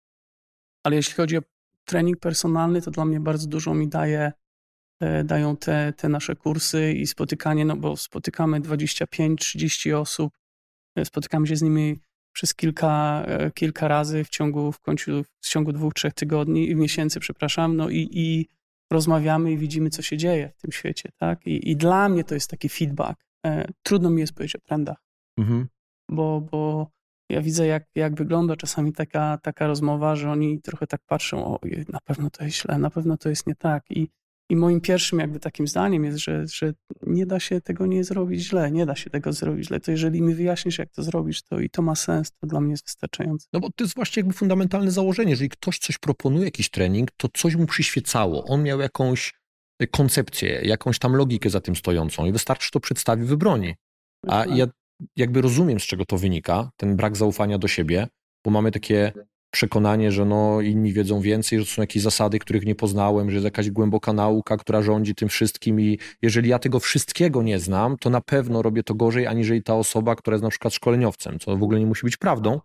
ale jeśli chodzi o trening personalny, to dla mnie bardzo dużo mi daje, dają te, te nasze kursy i spotykanie, no bo spotykamy dwadzieścia pięć trzydzieści osób, spotykamy się z nimi przez kilka, kilka razy w ciągu, w końcu, w ciągu dwóch, trzech tygodni, miesięcy, przepraszam, no i, i rozmawiamy i widzimy, co się dzieje w tym świecie, tak? I, i dla mnie to jest taki feedback. E, trudno mi jest powiedzieć o trendach, mhm. bo, bo ja widzę, jak, jak wygląda czasami taka, taka rozmowa, że oni trochę tak patrzą, o, na pewno to jest źle, na pewno to jest nie tak. I, i moim pierwszym jakby takim zdaniem jest, że, że nie da się tego nie zrobić źle, nie da się tego zrobić źle. To jeżeli mi wyjaśnisz, jak to zrobić, to i to ma sens, to dla mnie jest wystarczające. No bo to jest właśnie jakby fundamentalne założenie. Jeżeli ktoś coś proponuje, jakiś trening, to coś mu przyświecało. On miał jakąś koncepcję, jakąś tam logikę za tym stojącą i wystarczy to przedstawić, wybroni. A ja jakby rozumiem, z czego to wynika, ten brak zaufania do siebie, bo mamy takie przekonanie, że no inni wiedzą więcej, że to są jakieś zasady, których nie poznałem, że jest jakaś głęboka nauka, która rządzi tym wszystkim i jeżeli ja tego wszystkiego nie znam, to na pewno robię to gorzej, aniżeli ta osoba, która jest na przykład szkoleniowcem, co w ogóle nie musi być prawdą.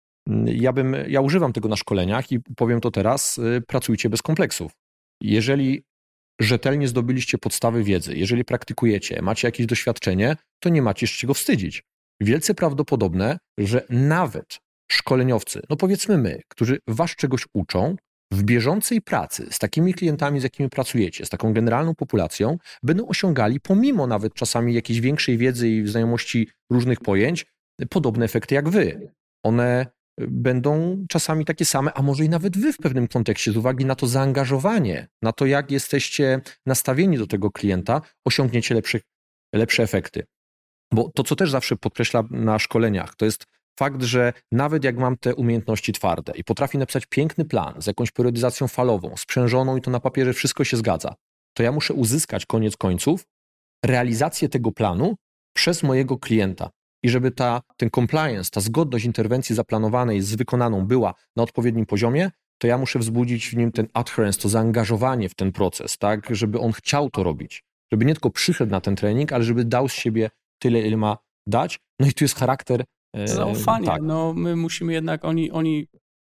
Ja bym, ja używam tego na szkoleniach i powiem to teraz, pracujcie bez kompleksów. Jeżeli rzetelnie zdobyliście podstawy wiedzy, jeżeli praktykujecie, macie jakieś doświadczenie, to nie macie z czego wstydzić. Wielce prawdopodobne, że nawet szkoleniowcy, no powiedzmy my, którzy was czegoś uczą, w bieżącej pracy z takimi klientami, z jakimi pracujecie, z taką generalną populacją, będą osiągali, pomimo nawet czasami jakiejś większej wiedzy i znajomości różnych pojęć, podobne efekty jak wy. One będą czasami takie same, a może i nawet wy w pewnym kontekście, z uwagi na to zaangażowanie, na to, jak jesteście nastawieni do tego klienta, osiągniecie lepsze, lepsze efekty. Bo to, co też zawsze podkreślam na szkoleniach, to jest fakt, że nawet jak mam te umiejętności twarde i potrafię napisać piękny plan z jakąś periodyzacją falową, sprzężoną i to na papierze wszystko się zgadza, to ja muszę uzyskać koniec końców realizację tego planu przez mojego klienta. I żeby ta, ten compliance, ta zgodność interwencji zaplanowanej z wykonaną była na odpowiednim poziomie, to ja muszę wzbudzić w nim ten adherence, to zaangażowanie w ten proces, tak, żeby on chciał to robić. Żeby nie tylko przyszedł na ten trening, ale żeby dał z siebie tyle, ile ma dać. No i tu jest charakter... E, Zaufanie. Tak. No my musimy jednak, oni, oni,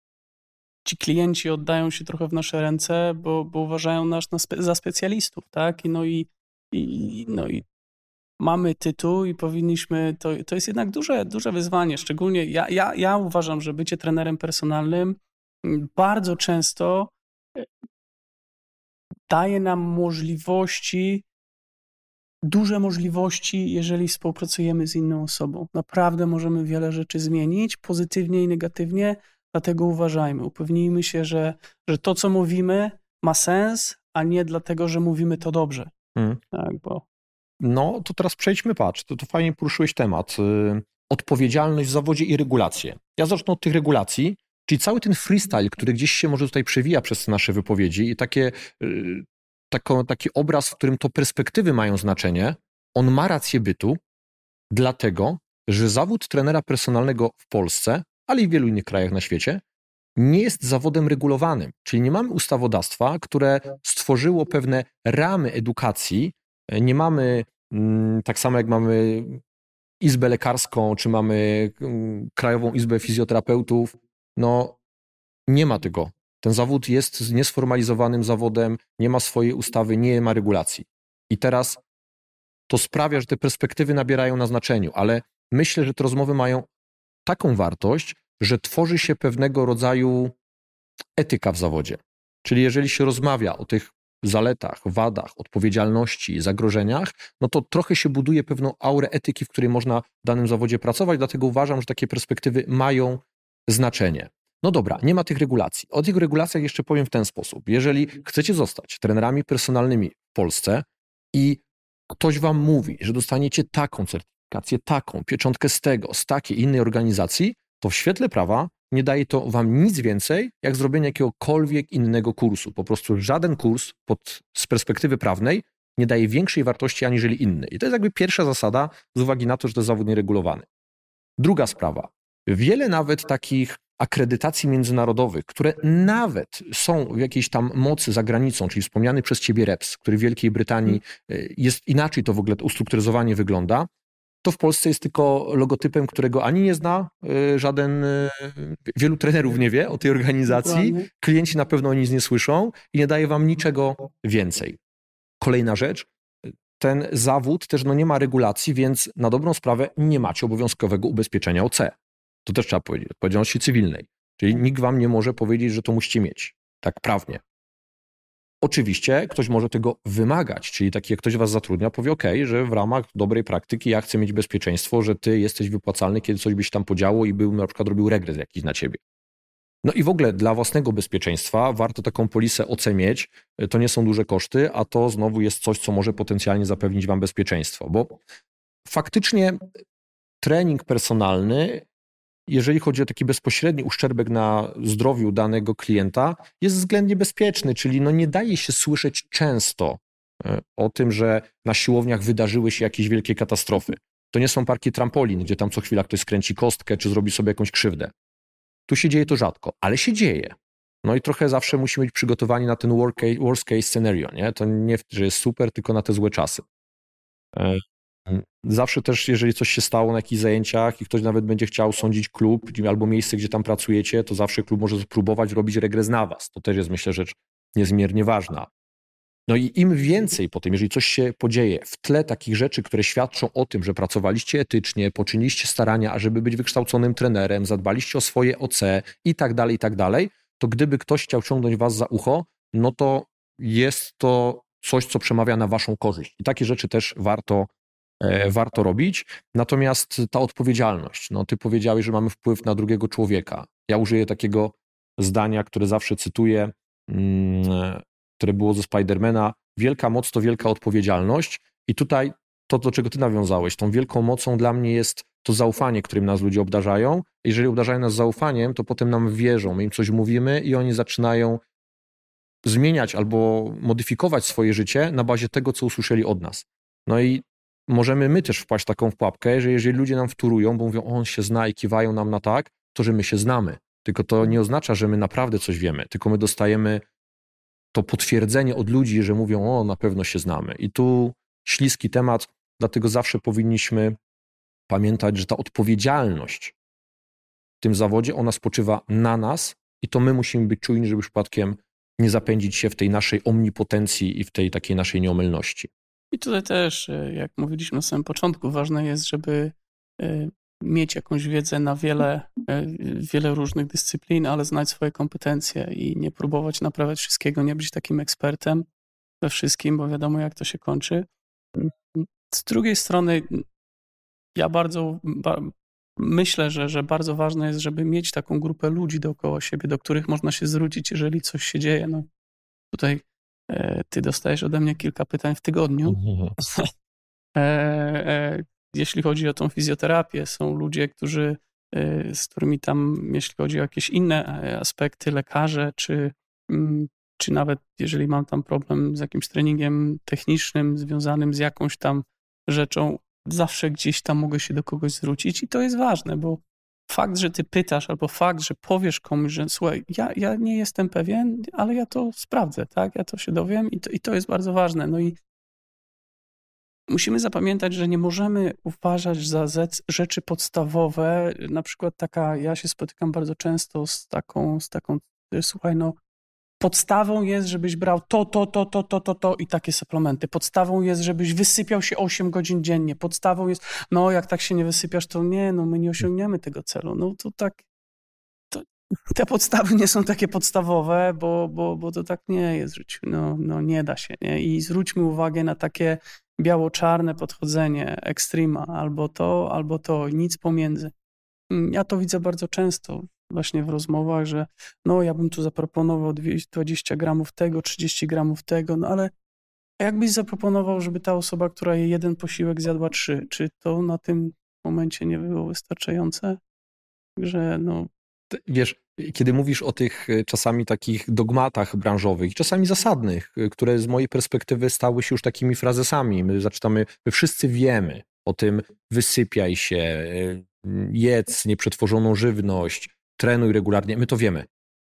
ci klienci oddają się trochę w nasze ręce, bo, bo uważają nas na spe, za specjalistów, tak? I no i, i, no i mamy tytuł i powinniśmy, to, to jest jednak duże, duże wyzwanie, szczególnie ja, ja, ja uważam, że bycie trenerem personalnym bardzo często daje nam możliwości, duże możliwości, jeżeli współpracujemy z inną osobą. Naprawdę możemy wiele rzeczy zmienić, pozytywnie i negatywnie, dlatego uważajmy, upewnijmy się, że, że to, co mówimy, ma sens, a nie dlatego, że mówimy to dobrze. Hmm. Tak, bo... No, to teraz przejdźmy, patrz, to, to fajnie poruszyłeś temat. Yy, odpowiedzialność w zawodzie i regulacje. Ja zacznę od tych regulacji, czyli cały ten freestyle, który gdzieś się może tutaj przewija przez te nasze wypowiedzi i takie, yy, tako, taki obraz, w którym to perspektywy mają znaczenie, on ma rację bytu, dlatego, że zawód trenera personalnego w Polsce, ale i w wielu innych krajach na świecie, nie jest zawodem regulowanym, czyli nie mamy ustawodawstwa, które stworzyło pewne ramy edukacji. Nie mamy, tak samo jak mamy izbę lekarską, czy mamy Krajową Izbę Fizjoterapeutów, no nie ma tego. Ten zawód jest niesformalizowanym zawodem, nie ma swojej ustawy, nie ma regulacji. I teraz to sprawia, że te perspektywy nabierają na znaczeniu, ale myślę, że te rozmowy mają taką wartość, że tworzy się pewnego rodzaju etyka w zawodzie. Czyli jeżeli się rozmawia o tych zaletach, wadach, odpowiedzialności, zagrożeniach, no to trochę się buduje pewną aurę etyki, w której można w danym zawodzie pracować, dlatego uważam, że takie perspektywy mają znaczenie. No dobra, nie ma tych regulacji. O tych regulacjach jeszcze powiem w ten sposób. Jeżeli chcecie zostać trenerami personalnymi w Polsce i ktoś wam mówi, że dostaniecie taką certyfikację, taką, pieczątkę z tego, z takiej innej organizacji, to w świetle prawa nie daje to wam nic więcej, jak zrobienie jakiegokolwiek innego kursu. Po prostu żaden kurs pod, z perspektywy prawnej nie daje większej wartości aniżeli inny. I to jest jakby pierwsza zasada z uwagi na to, że to jest zawód nieregulowany. Druga sprawa. Wiele nawet takich akredytacji międzynarodowych, które nawet są w jakiejś tam mocy za granicą, czyli wspomniany przez ciebie R E P S, który w Wielkiej Brytanii jest inaczej to w ogóle ustrukturyzowanie wygląda, to w Polsce jest tylko logotypem, którego ani nie zna żaden, wielu trenerów nie wie o tej organizacji, Dokładnie. Klienci na pewno o nic nie słyszą i nie daje wam niczego więcej. Kolejna rzecz, ten zawód też no nie ma regulacji, więc na dobrą sprawę nie macie obowiązkowego ubezpieczenia O C. To też trzeba powiedzieć, odpowiedzialności cywilnej. Czyli nikt wam nie może powiedzieć, że to musicie mieć, tak prawnie. Oczywiście ktoś może tego wymagać, czyli taki jak ktoś was zatrudnia, powie ok, że w ramach dobrej praktyki ja chcę mieć bezpieczeństwo, że ty jesteś wypłacalny, kiedy coś byś tam podziało i był na przykład robił regres jakiś na ciebie. No i w ogóle dla własnego bezpieczeństwa warto taką polisę O C mieć, to nie są duże koszty, a to znowu jest coś, co może potencjalnie zapewnić wam bezpieczeństwo, bo faktycznie trening personalny, jeżeli chodzi o taki bezpośredni uszczerbek na zdrowiu danego klienta, jest względnie bezpieczny, czyli no nie daje się słyszeć często o tym, że na siłowniach wydarzyły się jakieś wielkie katastrofy. To nie są parki trampolin, gdzie tam co chwila ktoś skręci kostkę, czy zrobi sobie jakąś krzywdę. Tu się dzieje to rzadko, ale się dzieje. No i trochę zawsze musimy być przygotowani na ten worst case scenario, nie? To nie, że jest super, tylko na te złe czasy. Zawsze też, jeżeli coś się stało na jakichś zajęciach i ktoś nawet będzie chciał sądzić klub albo miejsce, gdzie tam pracujecie, to zawsze klub może spróbować robić regres na was. To też jest, myślę, rzecz niezmiernie ważna. No i im więcej potem, jeżeli coś się podzieje w tle takich rzeczy, które świadczą o tym, że pracowaliście etycznie, poczyniliście starania, ażeby być wykształconym trenerem, zadbaliście o swoje O C i tak dalej, i tak dalej, to gdyby ktoś chciał ciągnąć was za ucho, no to jest to coś, co przemawia na waszą korzyść. I takie rzeczy też warto warto robić. Natomiast ta odpowiedzialność, no ty powiedziałeś, że mamy wpływ na drugiego człowieka. Ja użyję takiego zdania, które zawsze cytuję, które było ze Spidermana. Wielka moc to wielka odpowiedzialność i tutaj to, do czego ty nawiązałeś, tą wielką mocą dla mnie jest to zaufanie, którym nas ludzie obdarzają. Jeżeli obdarzają nas zaufaniem, to potem nam wierzą, my im coś mówimy i oni zaczynają zmieniać albo modyfikować swoje życie na bazie tego, co usłyszeli od nas. No i możemy my też wpaść w taką pułapkę, że jeżeli ludzie nam wtórują, bo mówią, on się zna i kiwają nam na tak, to że my się znamy. Tylko to nie oznacza, że my naprawdę coś wiemy, tylko my dostajemy to potwierdzenie od ludzi, że mówią, o, na pewno się znamy. I tu śliski temat, dlatego zawsze powinniśmy pamiętać, że ta odpowiedzialność w tym zawodzie, ona spoczywa na nas i to my musimy być czujni, żeby przypadkiem nie zapędzić się w tej naszej omnipotencji i w tej takiej naszej nieomylności. I tutaj też, jak mówiliśmy na samym początku, ważne jest, żeby mieć jakąś wiedzę na wiele, wiele różnych dyscyplin, ale znać swoje kompetencje i nie próbować naprawiać wszystkiego, nie być takim ekspertem we wszystkim, bo wiadomo, jak to się kończy. Z drugiej strony, ja bardzo ba, myślę, że, że bardzo ważne jest, żeby mieć taką grupę ludzi dookoła siebie, do których można się zwrócić, jeżeli coś się dzieje. No, tutaj ty dostajesz ode mnie kilka pytań w tygodniu. Mhm. e, e, jeśli chodzi o tą fizjoterapię, są ludzie, którzy, e, z którymi tam, jeśli chodzi o jakieś inne aspekty, lekarze, czy, m, czy nawet jeżeli mam tam problem z jakimś treningiem technicznym związanym z jakąś tam rzeczą, zawsze gdzieś tam mogę się do kogoś zwrócić i to jest ważne, bo fakt, że ty pytasz, albo fakt, że powiesz komuś, że słuchaj, ja, ja nie jestem pewien, ale ja to sprawdzę, tak? Ja to się dowiem i to, i to jest bardzo ważne. No i musimy zapamiętać, że nie możemy uważać za rzeczy podstawowe, na przykład taka, ja się spotykam bardzo często z taką, z taką, słuchaj, no podstawą jest, żebyś brał to, to, to, to, to, to, to i takie suplementy. Podstawą jest, żebyś wysypiał się osiem godzin dziennie. Podstawą jest, no jak tak się nie wysypiasz, to nie, no my nie osiągniemy tego celu. No to tak, to, te podstawy nie są takie podstawowe, bo, bo, bo to tak nie jest w życiu. No, no nie da się. Nie? I zwróćmy uwagę na takie biało-czarne podchodzenie, ekstrema, albo to, albo to, nic pomiędzy. Ja to widzę bardzo często właśnie w rozmowach, że no ja bym tu zaproponował dwadzieścia gramów tego, trzydzieści gramów tego, no ale jakbyś zaproponował, żeby ta osoba, która je jeden posiłek, zjadła trzy, czy to na tym momencie nie było wystarczające? Że no... Wiesz, kiedy mówisz o tych czasami takich dogmatach branżowych, czasami zasadnych, które z mojej perspektywy stały się już takimi frazesami, my zaczynamy, my wszyscy wiemy o tym, wysypiaj się, jedz nieprzetworzoną żywność, trenuj regularnie, my to wiemy.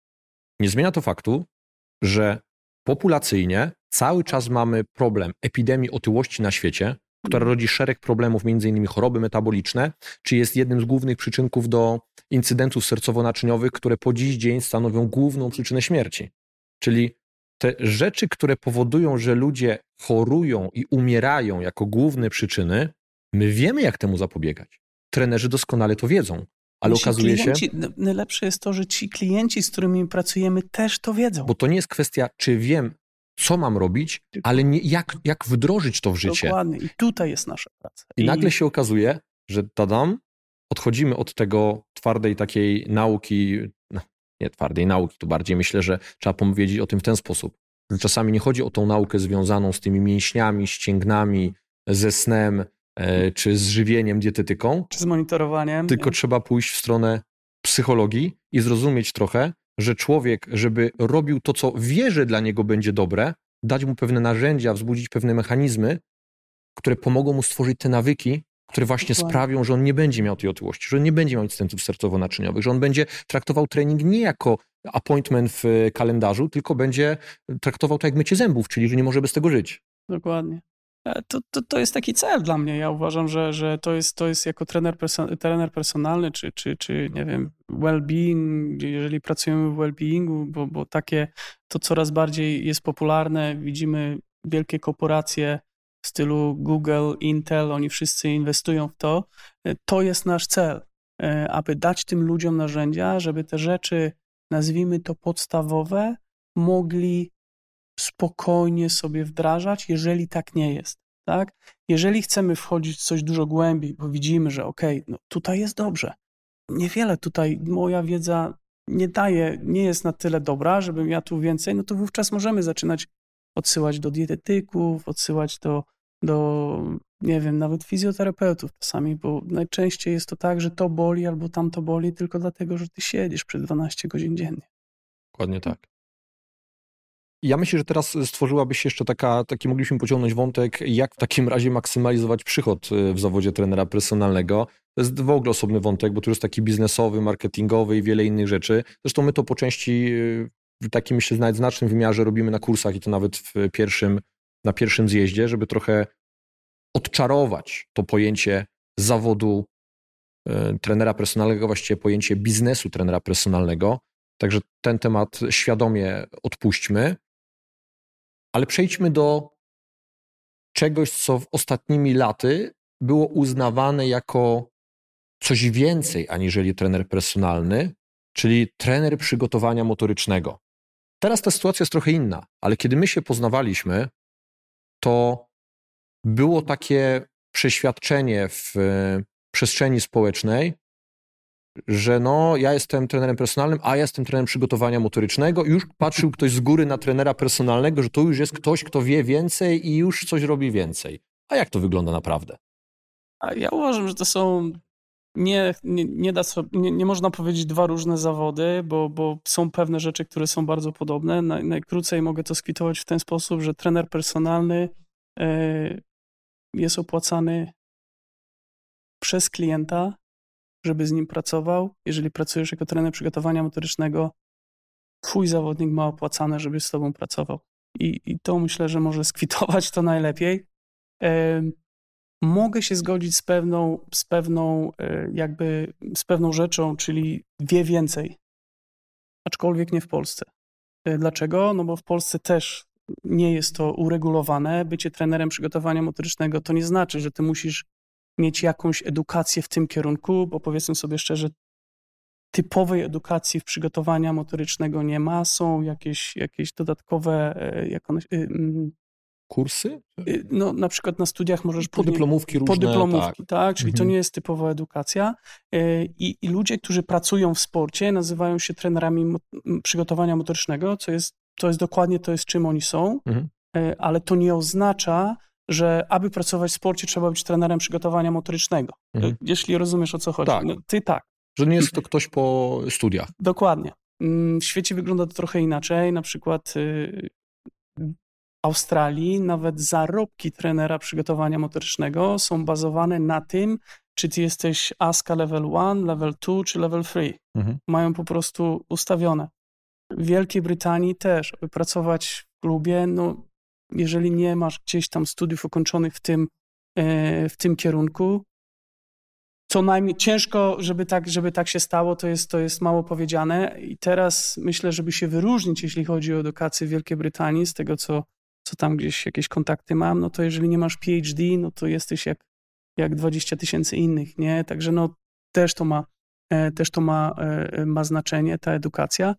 Nie zmienia to faktu, że populacyjnie cały czas mamy problem epidemii otyłości na świecie, która rodzi szereg problemów, między innymi choroby metaboliczne, czy jest jednym z głównych przyczynków do incydentów sercowo-naczyniowych, które po dziś dzień stanowią główną przyczynę śmierci. Czyli te rzeczy, które powodują, że ludzie chorują i umierają jako główne przyczyny, my wiemy, jak temu zapobiegać. Trenerzy doskonale to wiedzą, ale Ci okazuje się... klienci, najlepsze jest to, że ci klienci, z którymi pracujemy, też to wiedzą. Bo to nie jest kwestia, czy wiem, co mam robić, ale nie, jak, jak wdrożyć to w życie. Dokładnie. I tutaj jest nasza praca. I, I nagle się okazuje, że tadam, odchodzimy od tego twardej takiej nauki, no, nie twardej nauki, to bardziej myślę, że trzeba powiedzieć o tym w ten sposób. Że czasami nie chodzi o tą naukę związaną z tymi mięśniami, ścięgnami, ze snem, e, czy z żywieniem, dietetyką. Czy z monitorowaniem. Tylko nie? trzeba pójść w stronę psychologii i zrozumieć trochę, że człowiek, żeby robił to, co wie, że dla niego będzie dobre, dać mu pewne narzędzia, wzbudzić pewne mechanizmy, które pomogą mu stworzyć te nawyki, które właśnie Dokładnie. sprawią, że on nie będzie miał tej otyłości, że on nie będzie miał incydentów sercowo-naczyniowych, że on będzie traktował trening nie jako appointment w kalendarzu, tylko będzie traktował to jak mycie zębów, czyli że nie może bez tego żyć. Dokładnie. To, to, to jest taki cel dla mnie. Ja uważam, że, że to, jest, to jest jako trener, perso- trener personalny, czy, czy, czy nie wiem, well-being, jeżeli pracujemy w well-beingu, bo, bo takie to coraz bardziej jest popularne. Widzimy wielkie korporacje w stylu Google, Intel, oni wszyscy inwestują w to. To jest nasz cel, aby dać tym ludziom narzędzia, żeby te rzeczy, nazwijmy to podstawowe, mogli spokojnie sobie wdrażać, jeżeli tak nie jest, tak? Jeżeli chcemy wchodzić w coś dużo głębiej, bo widzimy, że okej, okay, no tutaj jest dobrze. Niewiele tutaj moja wiedza nie daje, nie jest na tyle dobra, żebym ja tu więcej, no to wówczas możemy zaczynać odsyłać do dietetyków, odsyłać do, do nie wiem, nawet fizjoterapeutów czasami, bo najczęściej jest to tak, że to boli albo tamto boli tylko dlatego, że ty siedzisz przez dwanaście godzin dziennie. Dokładnie tak. Ja myślę, że teraz stworzyłaby się jeszcze taka, taki mogliśmy pociągnąć wątek, jak w takim razie maksymalizować przychód w zawodzie trenera personalnego. To jest w ogóle osobny wątek, bo tu jest taki biznesowy, marketingowy i wiele innych rzeczy. Zresztą my to po części w takim, myślę, nawet znacznym wymiarze robimy na kursach i to nawet w pierwszym, na pierwszym zjeździe, żeby trochę odczarować to pojęcie zawodu trenera personalnego, właściwie pojęcie biznesu trenera personalnego. Także ten temat świadomie odpuśćmy. Ale przejdźmy do czegoś, co w ostatnimi laty było uznawane jako coś więcej aniżeli trener personalny, czyli trener przygotowania motorycznego. Teraz ta sytuacja jest trochę inna, ale kiedy my się poznawaliśmy, to było takie przeświadczenie w przestrzeni społecznej, że no, ja jestem trenerem personalnym, a ja jestem trenerem przygotowania motorycznego i już patrzył ktoś z góry na trenera personalnego, że to już jest ktoś, kto wie więcej i już coś robi więcej. A jak to wygląda naprawdę? A ja uważam, że to są nie, nie, nie, da sobie, nie, nie można powiedzieć dwa różne zawody, bo, bo są pewne rzeczy, które są bardzo podobne. Naj, najkrócej mogę to skwitować w ten sposób, że trener personalny y, jest opłacany przez klienta, żeby z nim pracował. Jeżeli pracujesz jako trener przygotowania motorycznego, twój zawodnik ma opłacane, żeby z tobą pracował. I, i to myślę, że może skwitować to najlepiej. E, mogę się zgodzić z pewną, z pewną e, jakby, z pewną rzeczą, czyli wie więcej. Aczkolwiek nie w Polsce. E, dlaczego? No bo w Polsce też nie jest to uregulowane. Bycie trenerem przygotowania motorycznego to nie znaczy, że ty musisz mieć jakąś edukację w tym kierunku, bo powiedzmy sobie szczerze, typowej edukacji w przygotowania motorycznego nie ma. Są jakieś, jakieś dodatkowe, jak one, kursy? No, na przykład na studiach możesz podyplomówki różne. Podyplomówki, tak, tak czyli mhm. to nie jest typowa edukacja. I, I ludzie, którzy pracują w sporcie, nazywają się trenerami mo- przygotowania motorycznego, co jest, to jest dokładnie to, jest czym oni są, mhm. ale to nie oznacza, że aby pracować w sporcie, trzeba być trenerem przygotowania motorycznego. Mhm. Jeśli rozumiesz, o co chodzi. Tak. No, ty tak. Że nie jest to ktoś po studiach. Dokładnie. W świecie wygląda to trochę inaczej. Na przykład w Australii nawet zarobki trenera przygotowania motorycznego są bazowane na tym, czy ty jesteś A S C A level jeden, level dwa czy level trzy. Mhm. Mają po prostu ustawione. W Wielkiej Brytanii też, aby pracować w klubie, no jeżeli nie masz gdzieś tam studiów ukończonych w tym, w tym kierunku, co najmniej ciężko, żeby tak, żeby tak się stało, to jest, to jest mało powiedziane. I teraz myślę, żeby się wyróżnić, jeśli chodzi o edukację w Wielkiej Brytanii, z tego, co, co tam gdzieś jakieś kontakty mam, no to jeżeli nie masz P H D, no to jesteś jak, jak dwadzieścia tysięcy innych, nie? Także no też to ma, też to ma, ma znaczenie, ta edukacja.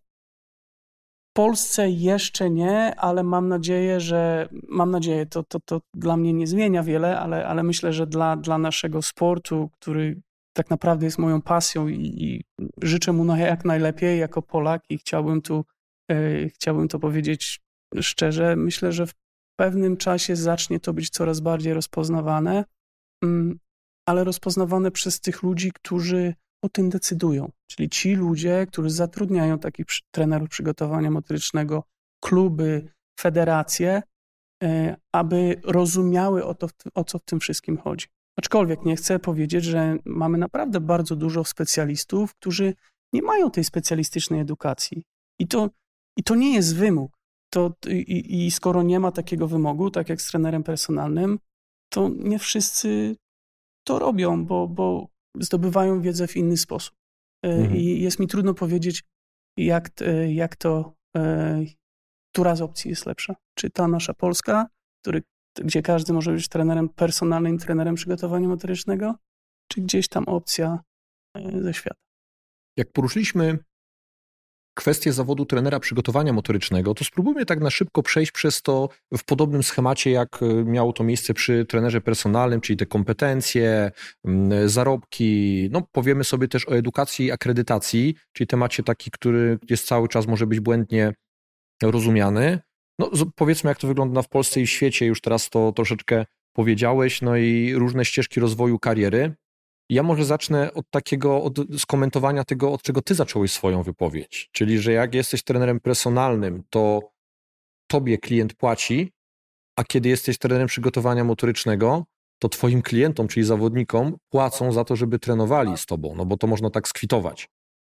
W Polsce jeszcze nie, ale mam nadzieję, że mam nadzieję, to, to, to dla mnie nie zmienia wiele, ale, ale myślę, że dla, dla naszego sportu, który tak naprawdę jest moją pasją i, i życzę mu jak najlepiej jako Polak i chciałbym tu, e, chciałbym to powiedzieć szczerze, myślę, że w pewnym czasie zacznie to być coraz bardziej rozpoznawane, mm, ale rozpoznawane przez tych ludzi, którzy o tym decydują. Czyli ci ludzie, którzy zatrudniają takich przy, trenerów przygotowania motorycznego, kluby, federacje, y, aby rozumiały o, to, o co w tym wszystkim chodzi. Aczkolwiek nie chcę powiedzieć, że mamy naprawdę bardzo dużo specjalistów, którzy nie mają tej specjalistycznej edukacji. I to, i to nie jest wymóg. To, i, I skoro nie ma takiego wymogu, tak jak z trenerem personalnym, to nie wszyscy to robią, bo, bo zdobywają wiedzę w inny sposób. Mhm. I jest mi trudno powiedzieć, jak, jak to, która z opcji jest lepsza. Czy ta nasza polska, który, gdzie każdy może być trenerem personalnym, trenerem przygotowania motorycznego, czy gdzieś tam opcja ze świata. Jak poruszyliśmy kwestię zawodu trenera przygotowania motorycznego, to spróbujmy tak na szybko przejść przez to w podobnym schemacie, jak miało to miejsce przy trenerze personalnym, czyli te kompetencje, zarobki. No, powiemy sobie też o edukacji i akredytacji, czyli temacie taki, który jest cały czas może być błędnie rozumiany. No, powiedzmy, jak to wygląda w Polsce i w świecie, już teraz to troszeczkę powiedziałeś, no i różne ścieżki rozwoju kariery. Ja może zacznę od takiego, od skomentowania tego, od czego ty zacząłeś swoją wypowiedź. Czyli, że jak jesteś trenerem personalnym, to tobie klient płaci, a kiedy jesteś trenerem przygotowania motorycznego, to twoim klientom, czyli zawodnikom, płacą za to, żeby trenowali z tobą, no bo to można tak skwitować.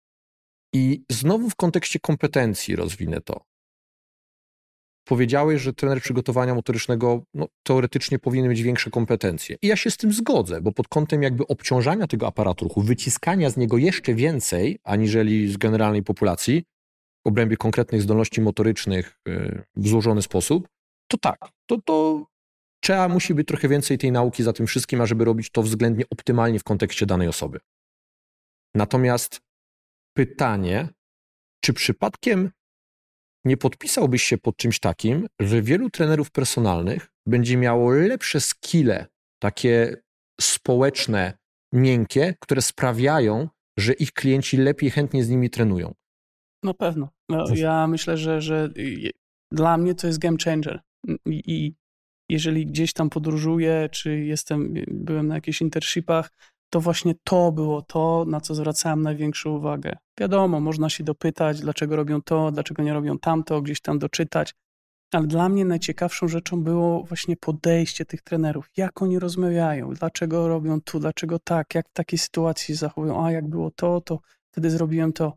I znowu w kontekście kompetencji rozwinę to. Powiedziałeś, że trener przygotowania motorycznego no, teoretycznie powinien mieć większe kompetencje. I ja się z tym zgodzę, bo pod kątem jakby obciążania tego aparatu ruchu, wyciskania z niego jeszcze więcej, aniżeli z generalnej populacji, w obrębie konkretnych zdolności motorycznych yy, w złożony sposób, to tak, to, to trzeba, musi być trochę więcej tej nauki za tym wszystkim, ażeby robić to względnie optymalnie w kontekście danej osoby. Natomiast pytanie, czy przypadkiem nie podpisałbyś się pod czymś takim, że wielu trenerów personalnych będzie miało lepsze skille, takie społeczne, miękkie, które sprawiają, że ich klienci lepiej, chętnie z nimi trenują? Na pewno. No, ja myślę, że, że dla mnie to jest game changer. I, I jeżeli gdzieś tam podróżuję, czy jestem, byłem na jakichś internshipach, to właśnie to było to, na co zwracałem największą uwagę. Wiadomo, można się dopytać, dlaczego robią to, dlaczego nie robią tamto, gdzieś tam doczytać, ale dla mnie najciekawszą rzeczą było właśnie podejście tych trenerów, jak oni rozmawiają, dlaczego robią tu, dlaczego tak, jak w takiej sytuacji się zachowują, a jak było to, to wtedy zrobiłem to.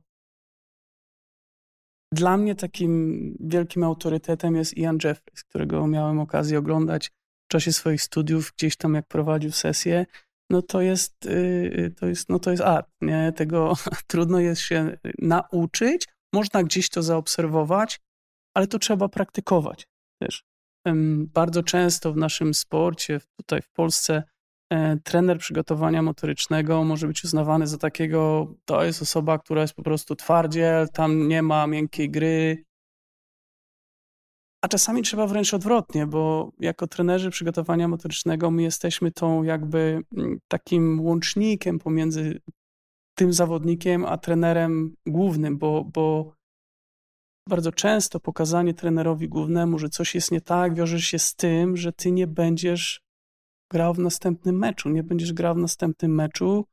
Dla mnie takim wielkim autorytetem jest Ian Jeffries, którego miałem okazję oglądać w czasie swoich studiów, gdzieś tam jak prowadził sesję. No to jest, to jest, no to jest art, nie? Tego trudno jest się nauczyć, można gdzieś to zaobserwować, ale to trzeba praktykować też. Bardzo często w naszym sporcie, tutaj w Polsce, trener przygotowania motorycznego może być uznawany za takiego, to jest osoba, która jest po prostu twardziel, tam nie ma miękkiej gry. A czasami trzeba wręcz odwrotnie, bo jako trenerzy przygotowania motorycznego my jesteśmy tą jakby takim łącznikiem pomiędzy tym zawodnikiem a trenerem głównym, bo, bo bardzo często pokazanie trenerowi głównemu, że coś jest nie tak, wiąże się z tym, że ty nie będziesz grał w następnym meczu, nie będziesz grał w następnym meczu,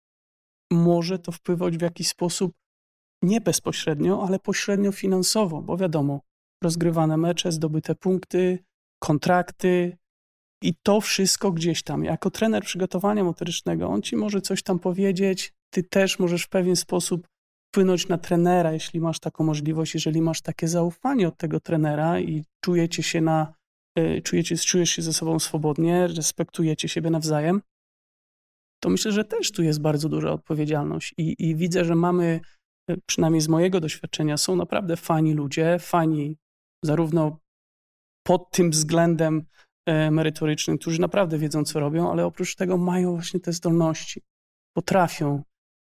może to wpływać w jakiś sposób nie bezpośrednio, ale pośrednio finansowo, bo wiadomo, rozgrywane mecze, zdobyte punkty, kontrakty i to wszystko gdzieś tam. Jako trener przygotowania motorycznego, on ci może coś tam powiedzieć, ty też możesz w pewien sposób wpłynąć na trenera, jeśli masz taką możliwość, jeżeli masz takie zaufanie od tego trenera i czujecie się na, czujecie, czujesz się ze sobą swobodnie, respektujecie siebie nawzajem, to myślę, że też tu jest bardzo duża odpowiedzialność i, i widzę, że mamy, przynajmniej z mojego doświadczenia, są naprawdę fajni ludzie, fajni zarówno pod tym względem merytorycznym, którzy naprawdę wiedzą, co robią, ale oprócz tego mają właśnie te zdolności. Potrafią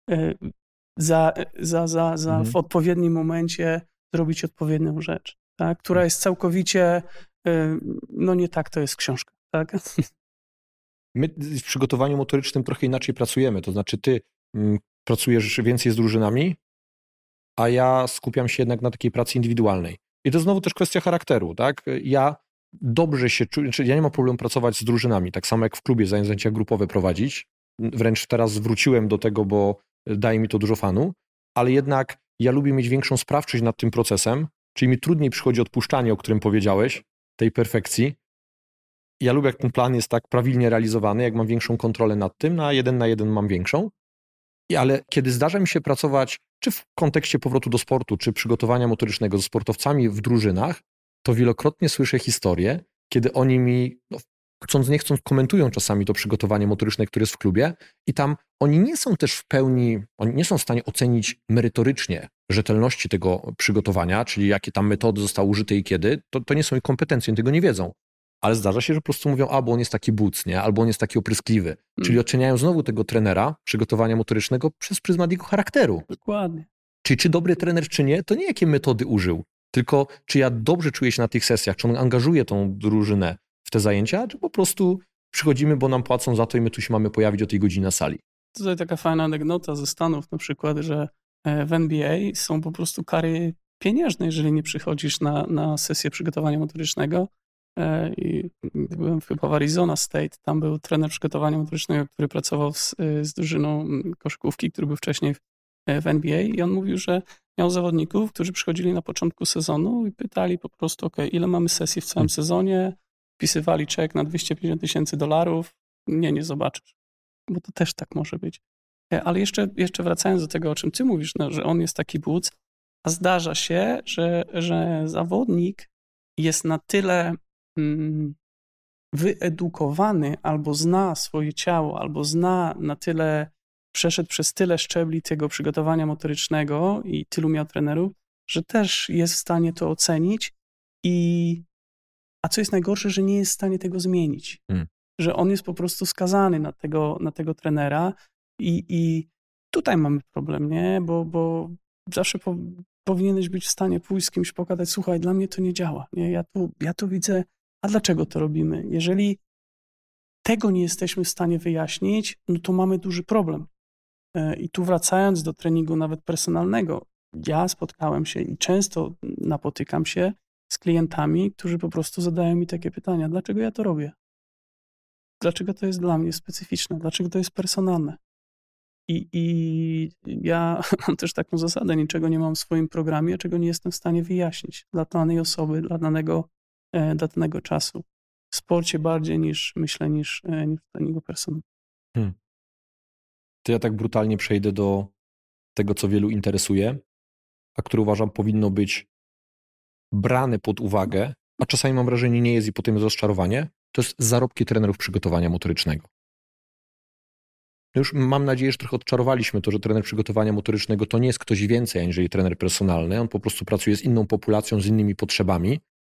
za, za, za, za mhm. w odpowiednim momencie zrobić odpowiednią rzecz, tak? Która jest całkowicie, no nie tak to jest książka. Tak? My w przygotowaniu motorycznym trochę inaczej pracujemy, to znaczy ty m, pracujesz więcej z drużynami, a ja skupiam się jednak na takiej pracy indywidualnej. I to znowu też kwestia charakteru, tak? Ja dobrze się czuję, znaczy ja nie mam problemu pracować z drużynami, tak samo jak w klubie zajęcia grupowe prowadzić. Wręcz teraz wróciłem do tego, bo daje mi to dużo fanu, ale jednak ja lubię mieć większą sprawczość nad tym procesem, czyli mi trudniej przychodzi odpuszczanie, o którym powiedziałeś, tej perfekcji. Ja lubię, jak ten plan jest tak prawidłnie realizowany, jak mam większą kontrolę nad tym, na jeden na jeden mam większą. I ale kiedy zdarza mi się pracować, czy w kontekście powrotu do sportu, czy przygotowania motorycznego z sportowcami w drużynach, to wielokrotnie słyszę historie, kiedy oni mi, no, chcąc nie chcąc, komentują czasami to przygotowanie motoryczne, które jest w klubie i tam oni nie są też w pełni, oni nie są w stanie ocenić merytorycznie rzetelności tego przygotowania, czyli jakie tam metody zostały użyte i kiedy, to, to nie są ich kompetencje, oni tego nie wiedzą. Ale zdarza się, że po prostu mówią, albo on jest taki buc, nie? Albo on jest taki opryskliwy. Hmm. Czyli oceniają znowu tego trenera przygotowania motorycznego przez pryzmat jego charakteru. Dokładnie. Czyli czy dobry trener, czy nie, to nie jakie metody użył, tylko czy ja dobrze czuję się na tych sesjach, czy on angażuje tą drużynę w te zajęcia, czy po prostu przychodzimy, bo nam płacą za to i my tu się mamy pojawić o tej godzinie na sali. Tutaj taka fajna anegdota ze Stanów na przykład, że w N B A są po prostu kary pieniężne, jeżeli nie przychodzisz na, na sesję przygotowania motorycznego. I byłem chyba w Arizona State, tam był trener przygotowania motorycznego, który pracował z, z drużyną koszykówki, który był wcześniej w, w N B A i on mówił, że miał zawodników, którzy przychodzili na początku sezonu i pytali po prostu, ok, ile mamy sesji w całym sezonie, wpisywali czek na dwieście pięćdziesiąt tysięcy dolarów, nie, nie zobaczysz, bo to też tak może być. Ale jeszcze, jeszcze wracając do tego, o czym ty mówisz, no, że on jest taki buc, a zdarza się, że, że zawodnik jest na tyle wyedukowany, albo zna swoje ciało, albo zna na tyle, przeszedł przez tyle szczebli tego przygotowania motorycznego i tylu miał trenerów, że też jest w stanie to ocenić i a co jest najgorsze, że nie jest w stanie tego zmienić. Hmm. Że on jest po prostu skazany na tego, na tego trenera i, i tutaj mamy problem, nie? Bo, bo zawsze po, powinieneś być w stanie pójść z kimś, pokazać, słuchaj, dla mnie to nie działa, nie? Ja tu, ja tu widzę, a dlaczego to robimy? Jeżeli tego nie jesteśmy w stanie wyjaśnić, no to mamy duży problem. I tu wracając do treningu nawet personalnego, ja spotkałem się i często napotykam się z klientami, którzy po prostu zadają mi takie pytania, dlaczego ja to robię? Dlaczego to jest dla mnie specyficzne? Dlaczego to jest personalne? I, i ja mam też taką zasadę, niczego nie mam w swoim programie, czego nie jestem w stanie wyjaśnić dla danej osoby, dla danego, dla danego czasu. W sporcie bardziej niż, myślę, niż, niż w treningu personalnym. Hmm. To ja tak brutalnie przejdę do tego, co wielu interesuje, a które uważam powinno być brane pod uwagę, a czasami mam wrażenie nie jest i potem jest rozczarowanie, to jest zarobki trenerów przygotowania motorycznego. Już mam nadzieję, że trochę odczarowaliśmy to, że trener przygotowania motorycznego to nie jest ktoś więcej aniżeli trener personalny, on po prostu pracuje z inną populacją, z innymi potrzebami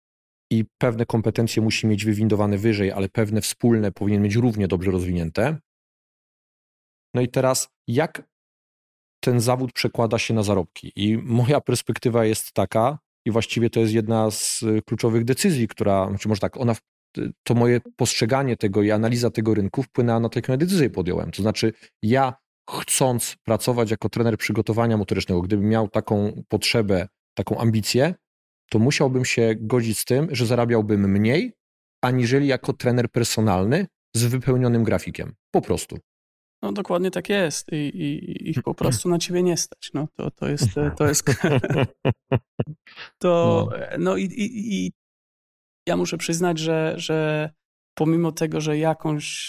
i pewne kompetencje musi mieć wywindowane wyżej, ale pewne wspólne powinien mieć równie dobrze rozwinięte. No i teraz jak ten zawód przekłada się na zarobki? I moja perspektywa jest taka, i właściwie to jest jedna z kluczowych decyzji, która, czy może tak, ona, to moje postrzeganie tego i analiza tego rynku wpłynęła na to, jaką decyzję podjąłem. To znaczy ja chcąc pracować jako trener przygotowania motorycznego, gdybym miał taką potrzebę, taką ambicję, to musiałbym się godzić z tym, że zarabiałbym mniej, aniżeli jako trener personalny z wypełnionym grafikiem. Po prostu. No dokładnie tak jest i, i ich po prostu na ciebie nie stać. No to, to jest, to jest, to, no, no i, i, i ja muszę przyznać, że, że pomimo tego, że jakąś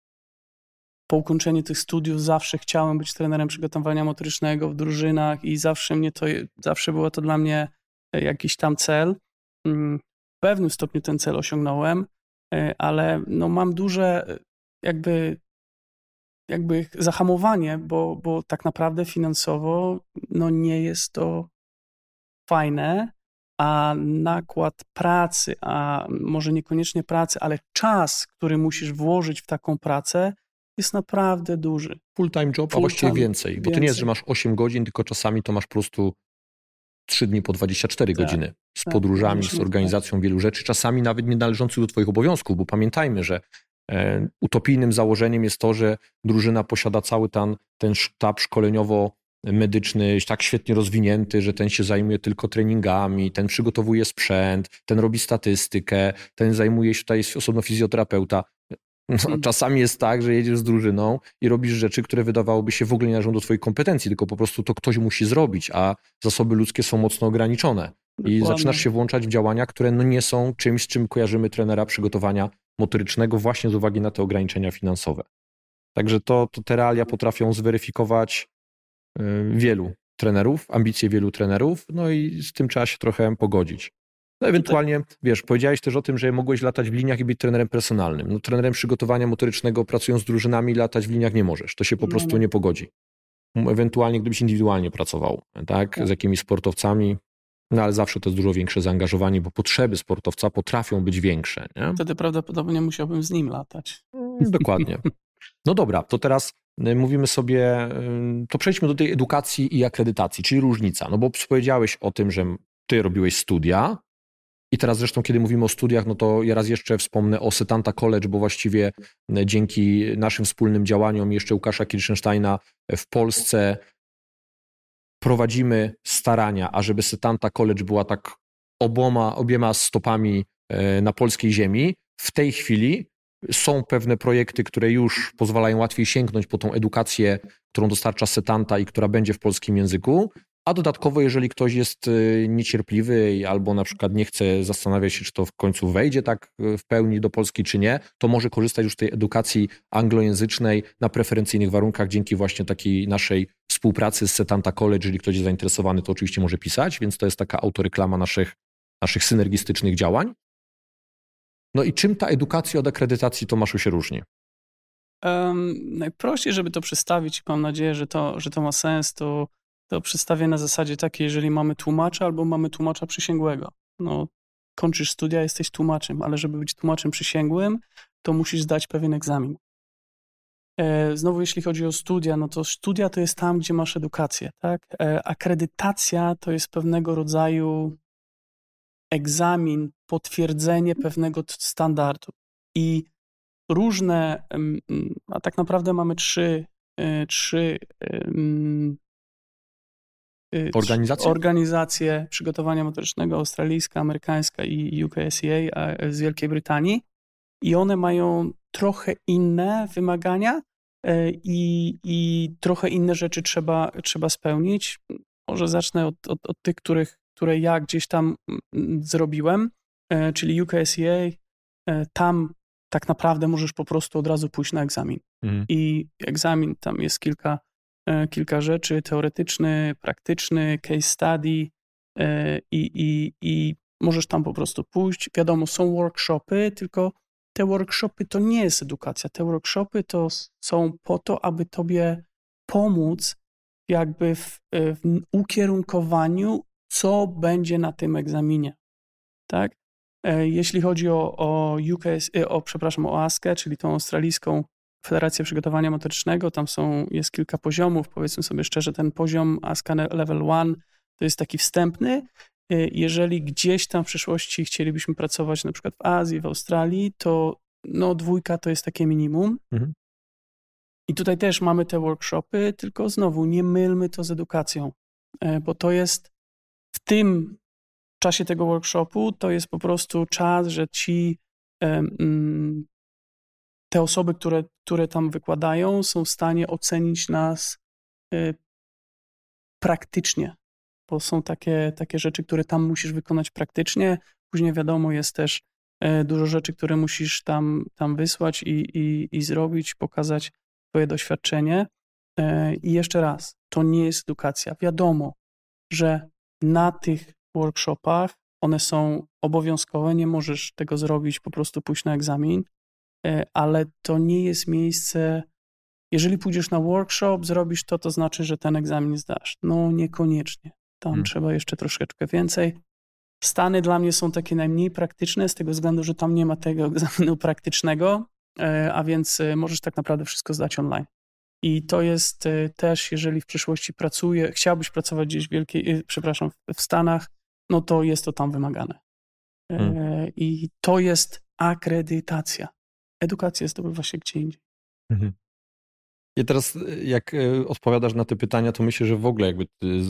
po ukończeniu tych studiów zawsze chciałem być trenerem przygotowania motorycznego w drużynach i zawsze mnie to, zawsze było to dla mnie jakiś tam cel. W pewnym stopniu ten cel osiągnąłem, ale no mam duże jakby jakby zahamowanie, bo, bo tak naprawdę finansowo no nie jest to fajne, a nakład pracy, a może niekoniecznie pracy, ale czas, który musisz włożyć w taką pracę, jest naprawdę duży. Full-time job, Full a właściwie time, więcej, bo więcej. to nie jest, że masz osiem godzin, tylko czasami to masz po prostu trzy dni po dwadzieścia cztery tak, godziny z tak, podróżami, z organizacją tak. wielu rzeczy, czasami nawet nie należących do twoich obowiązków, bo pamiętajmy, że e, utopijnym założeniem jest to, że drużyna posiada cały ten, ten sztab szkoleniowo-medyczny tak świetnie rozwinięty, że ten się zajmuje tylko treningami, ten przygotowuje sprzęt, ten robi statystykę, ten zajmuje się, tutaj jest osobno fizjoterapeuta. No, czasami jest tak, że jedziesz z drużyną i robisz rzeczy, które wydawałoby się w ogóle nie należą do twoich kompetencji, tylko po prostu to ktoś musi zrobić, a zasoby ludzkie są mocno ograniczone. I Dokładnie. zaczynasz się włączać w działania, które no nie są czymś, z czym kojarzymy trenera przygotowania motorycznego właśnie z uwagi na te ograniczenia finansowe. Także to, to te realia potrafią zweryfikować y, wielu trenerów, ambicje wielu trenerów, no i z tym trzeba się trochę pogodzić. No ewentualnie, wiesz, powiedziałeś też o tym, że mogłeś latać w liniach i być trenerem personalnym. No trenerem przygotowania motorycznego pracując z drużynami latać w liniach nie możesz. To się po prostu nie pogodzi. Ewentualnie gdybyś indywidualnie pracował, tak, z jakimiś sportowcami, no ale zawsze to jest dużo większe zaangażowanie, bo potrzeby sportowca potrafią być większe. Nie? Wtedy prawdopodobnie musiałbym z nim latać. Dokładnie. No dobra, to teraz mówimy sobie, to przejdźmy do tej edukacji i akredytacji, czyli różnica. No bo powiedziałeś o tym, że ty robiłeś studia, i teraz zresztą, kiedy mówimy o studiach, no to ja raz jeszcze wspomnę o Setanta College, bo właściwie dzięki naszym wspólnym działaniom jeszcze Łukasza Kirchensteina w Polsce prowadzimy starania, ażeby Setanta College była tak oboma, obiema stopami na polskiej ziemi. W tej chwili są pewne projekty, które już pozwalają łatwiej sięgnąć po tą edukację, którą dostarcza Setanta i która będzie w polskim języku. A dodatkowo, jeżeli ktoś jest niecierpliwy albo na przykład nie chce zastanawiać się, czy to w końcu wejdzie tak w pełni do Polski, czy nie, to może korzystać już z tej edukacji anglojęzycznej na preferencyjnych warunkach dzięki właśnie takiej naszej współpracy z Setanta College. Jeżeli ktoś jest zainteresowany, to oczywiście może pisać, więc to jest taka autoreklama naszych, naszych synergistycznych działań. No i czym ta edukacja od akredytacji, Tomaszu, się różni? Um, najprościej, żeby to przedstawić, mam nadzieję, że to, że to ma sens, to to przedstawię na zasadzie takiej, jeżeli mamy tłumacza albo mamy tłumacza przysięgłego. No, kończysz studia, jesteś tłumaczem, ale żeby być tłumaczem przysięgłym, to musisz zdać pewien egzamin. E, znowu, jeśli chodzi o studia, no to studia to jest tam, gdzie masz edukację, tak? E, akredytacja to jest pewnego rodzaju egzamin, potwierdzenie pewnego standardu. I różne, a tak naprawdę mamy trzy, trzy Organizacje? Organizacje przygotowania motorycznego, australijska, amerykańska i U K S E A z Wielkiej Brytanii i one mają trochę inne wymagania i, i trochę inne rzeczy trzeba, trzeba spełnić. Może zacznę od, od, od tych, których, które ja gdzieś tam zrobiłem, czyli U K S E A. Tam tak naprawdę możesz po prostu od razu pójść na egzamin. Mhm. I egzamin, tam jest kilka kilka rzeczy, teoretyczny, praktyczny, case study i, i, i możesz tam po prostu pójść. Wiadomo, są workshopy, tylko te workshopy to nie jest edukacja. Te workshopy to są po to, aby tobie pomóc jakby w, w ukierunkowaniu, co będzie na tym egzaminie. Tak? Jeśli chodzi o, o U K S, o, przepraszam, o A S K E, czyli tą australijską Federację Przygotowania Motorycznego, tam są, jest kilka poziomów, powiedzmy sobie szczerze, ten poziom A S K E Level jeden to jest taki wstępny. Jeżeli gdzieś tam w przyszłości chcielibyśmy pracować na przykład w Azji, w Australii, to no dwójka to jest takie minimum. Mhm. I tutaj też mamy te workshopy, tylko znowu nie mylmy to z edukacją, bo to jest w tym czasie tego workshopu, to jest po prostu czas, że ci um, te osoby, które, które tam wykładają, są w stanie ocenić nas y, praktycznie, bo są takie, takie rzeczy, które tam musisz wykonać praktycznie. Później wiadomo, jest też y, dużo rzeczy, które musisz tam, tam wysłać i, i, i zrobić, pokazać swoje doświadczenie. Y, I jeszcze raz, to nie jest edukacja. Wiadomo, że na tych workshopach one są obowiązkowe, nie możesz tego zrobić, po prostu pójść na egzamin, ale to nie jest miejsce, jeżeli pójdziesz na workshop, zrobisz to, to znaczy, że ten egzamin zdasz. No niekoniecznie. Tam hmm. trzeba jeszcze troszeczkę więcej. Stany dla mnie są takie najmniej praktyczne, z tego względu, że tam nie ma tego egzaminu praktycznego, a więc możesz tak naprawdę wszystko zdać online. I to jest też, jeżeli w przyszłości pracuję, chciałbyś pracować gdzieś w wielkiej, przepraszam, w Stanach, no to jest to tam wymagane. Hmm. I to jest akredytacja. Edukacja zdobywa się gdzie indziej. Mhm. I teraz jak odpowiadasz na te pytania, to myślę, że w ogóle jakby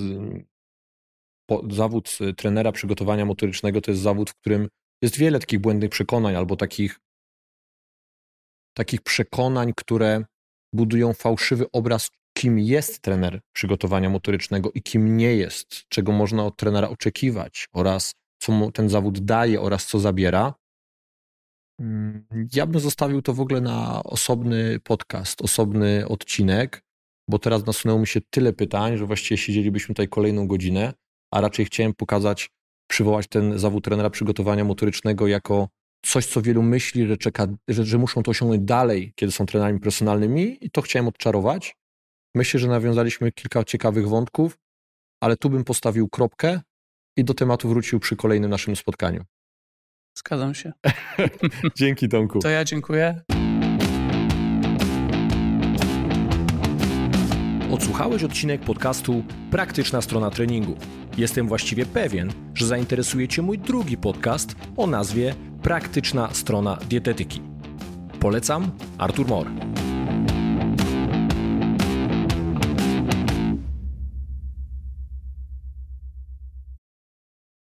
zawód trenera przygotowania motorycznego to jest zawód, w którym jest wiele takich błędnych przekonań albo takich, takich przekonań, które budują fałszywy obraz, kim jest trener przygotowania motorycznego i kim nie jest, czego można od trenera oczekiwać oraz co mu ten zawód daje oraz co zabiera. Ja bym zostawił to w ogóle na osobny podcast, osobny odcinek, bo teraz nasunęło mi się tyle pytań, że właściwie siedzielibyśmy tutaj kolejną godzinę, a raczej chciałem pokazać, przywołać ten zawód trenera przygotowania motorycznego jako coś, co wielu myśli, że, czeka, że, że muszą to osiągnąć dalej, kiedy są trenerami profesjonalnymi i to chciałem odczarować. Myślę, że nawiązaliśmy kilka ciekawych wątków, ale tu bym postawił kropkę i do tematu wrócił przy kolejnym naszym spotkaniu. Zgadzam się. Dzięki, Tomku. To ja dziękuję. Odsłuchałeś odcinek podcastu Praktyczna strona treningu. Jestem właściwie pewien, że zainteresuje Cię mój drugi podcast o nazwie Praktyczna strona dietetyki. Polecam, Artur Mor.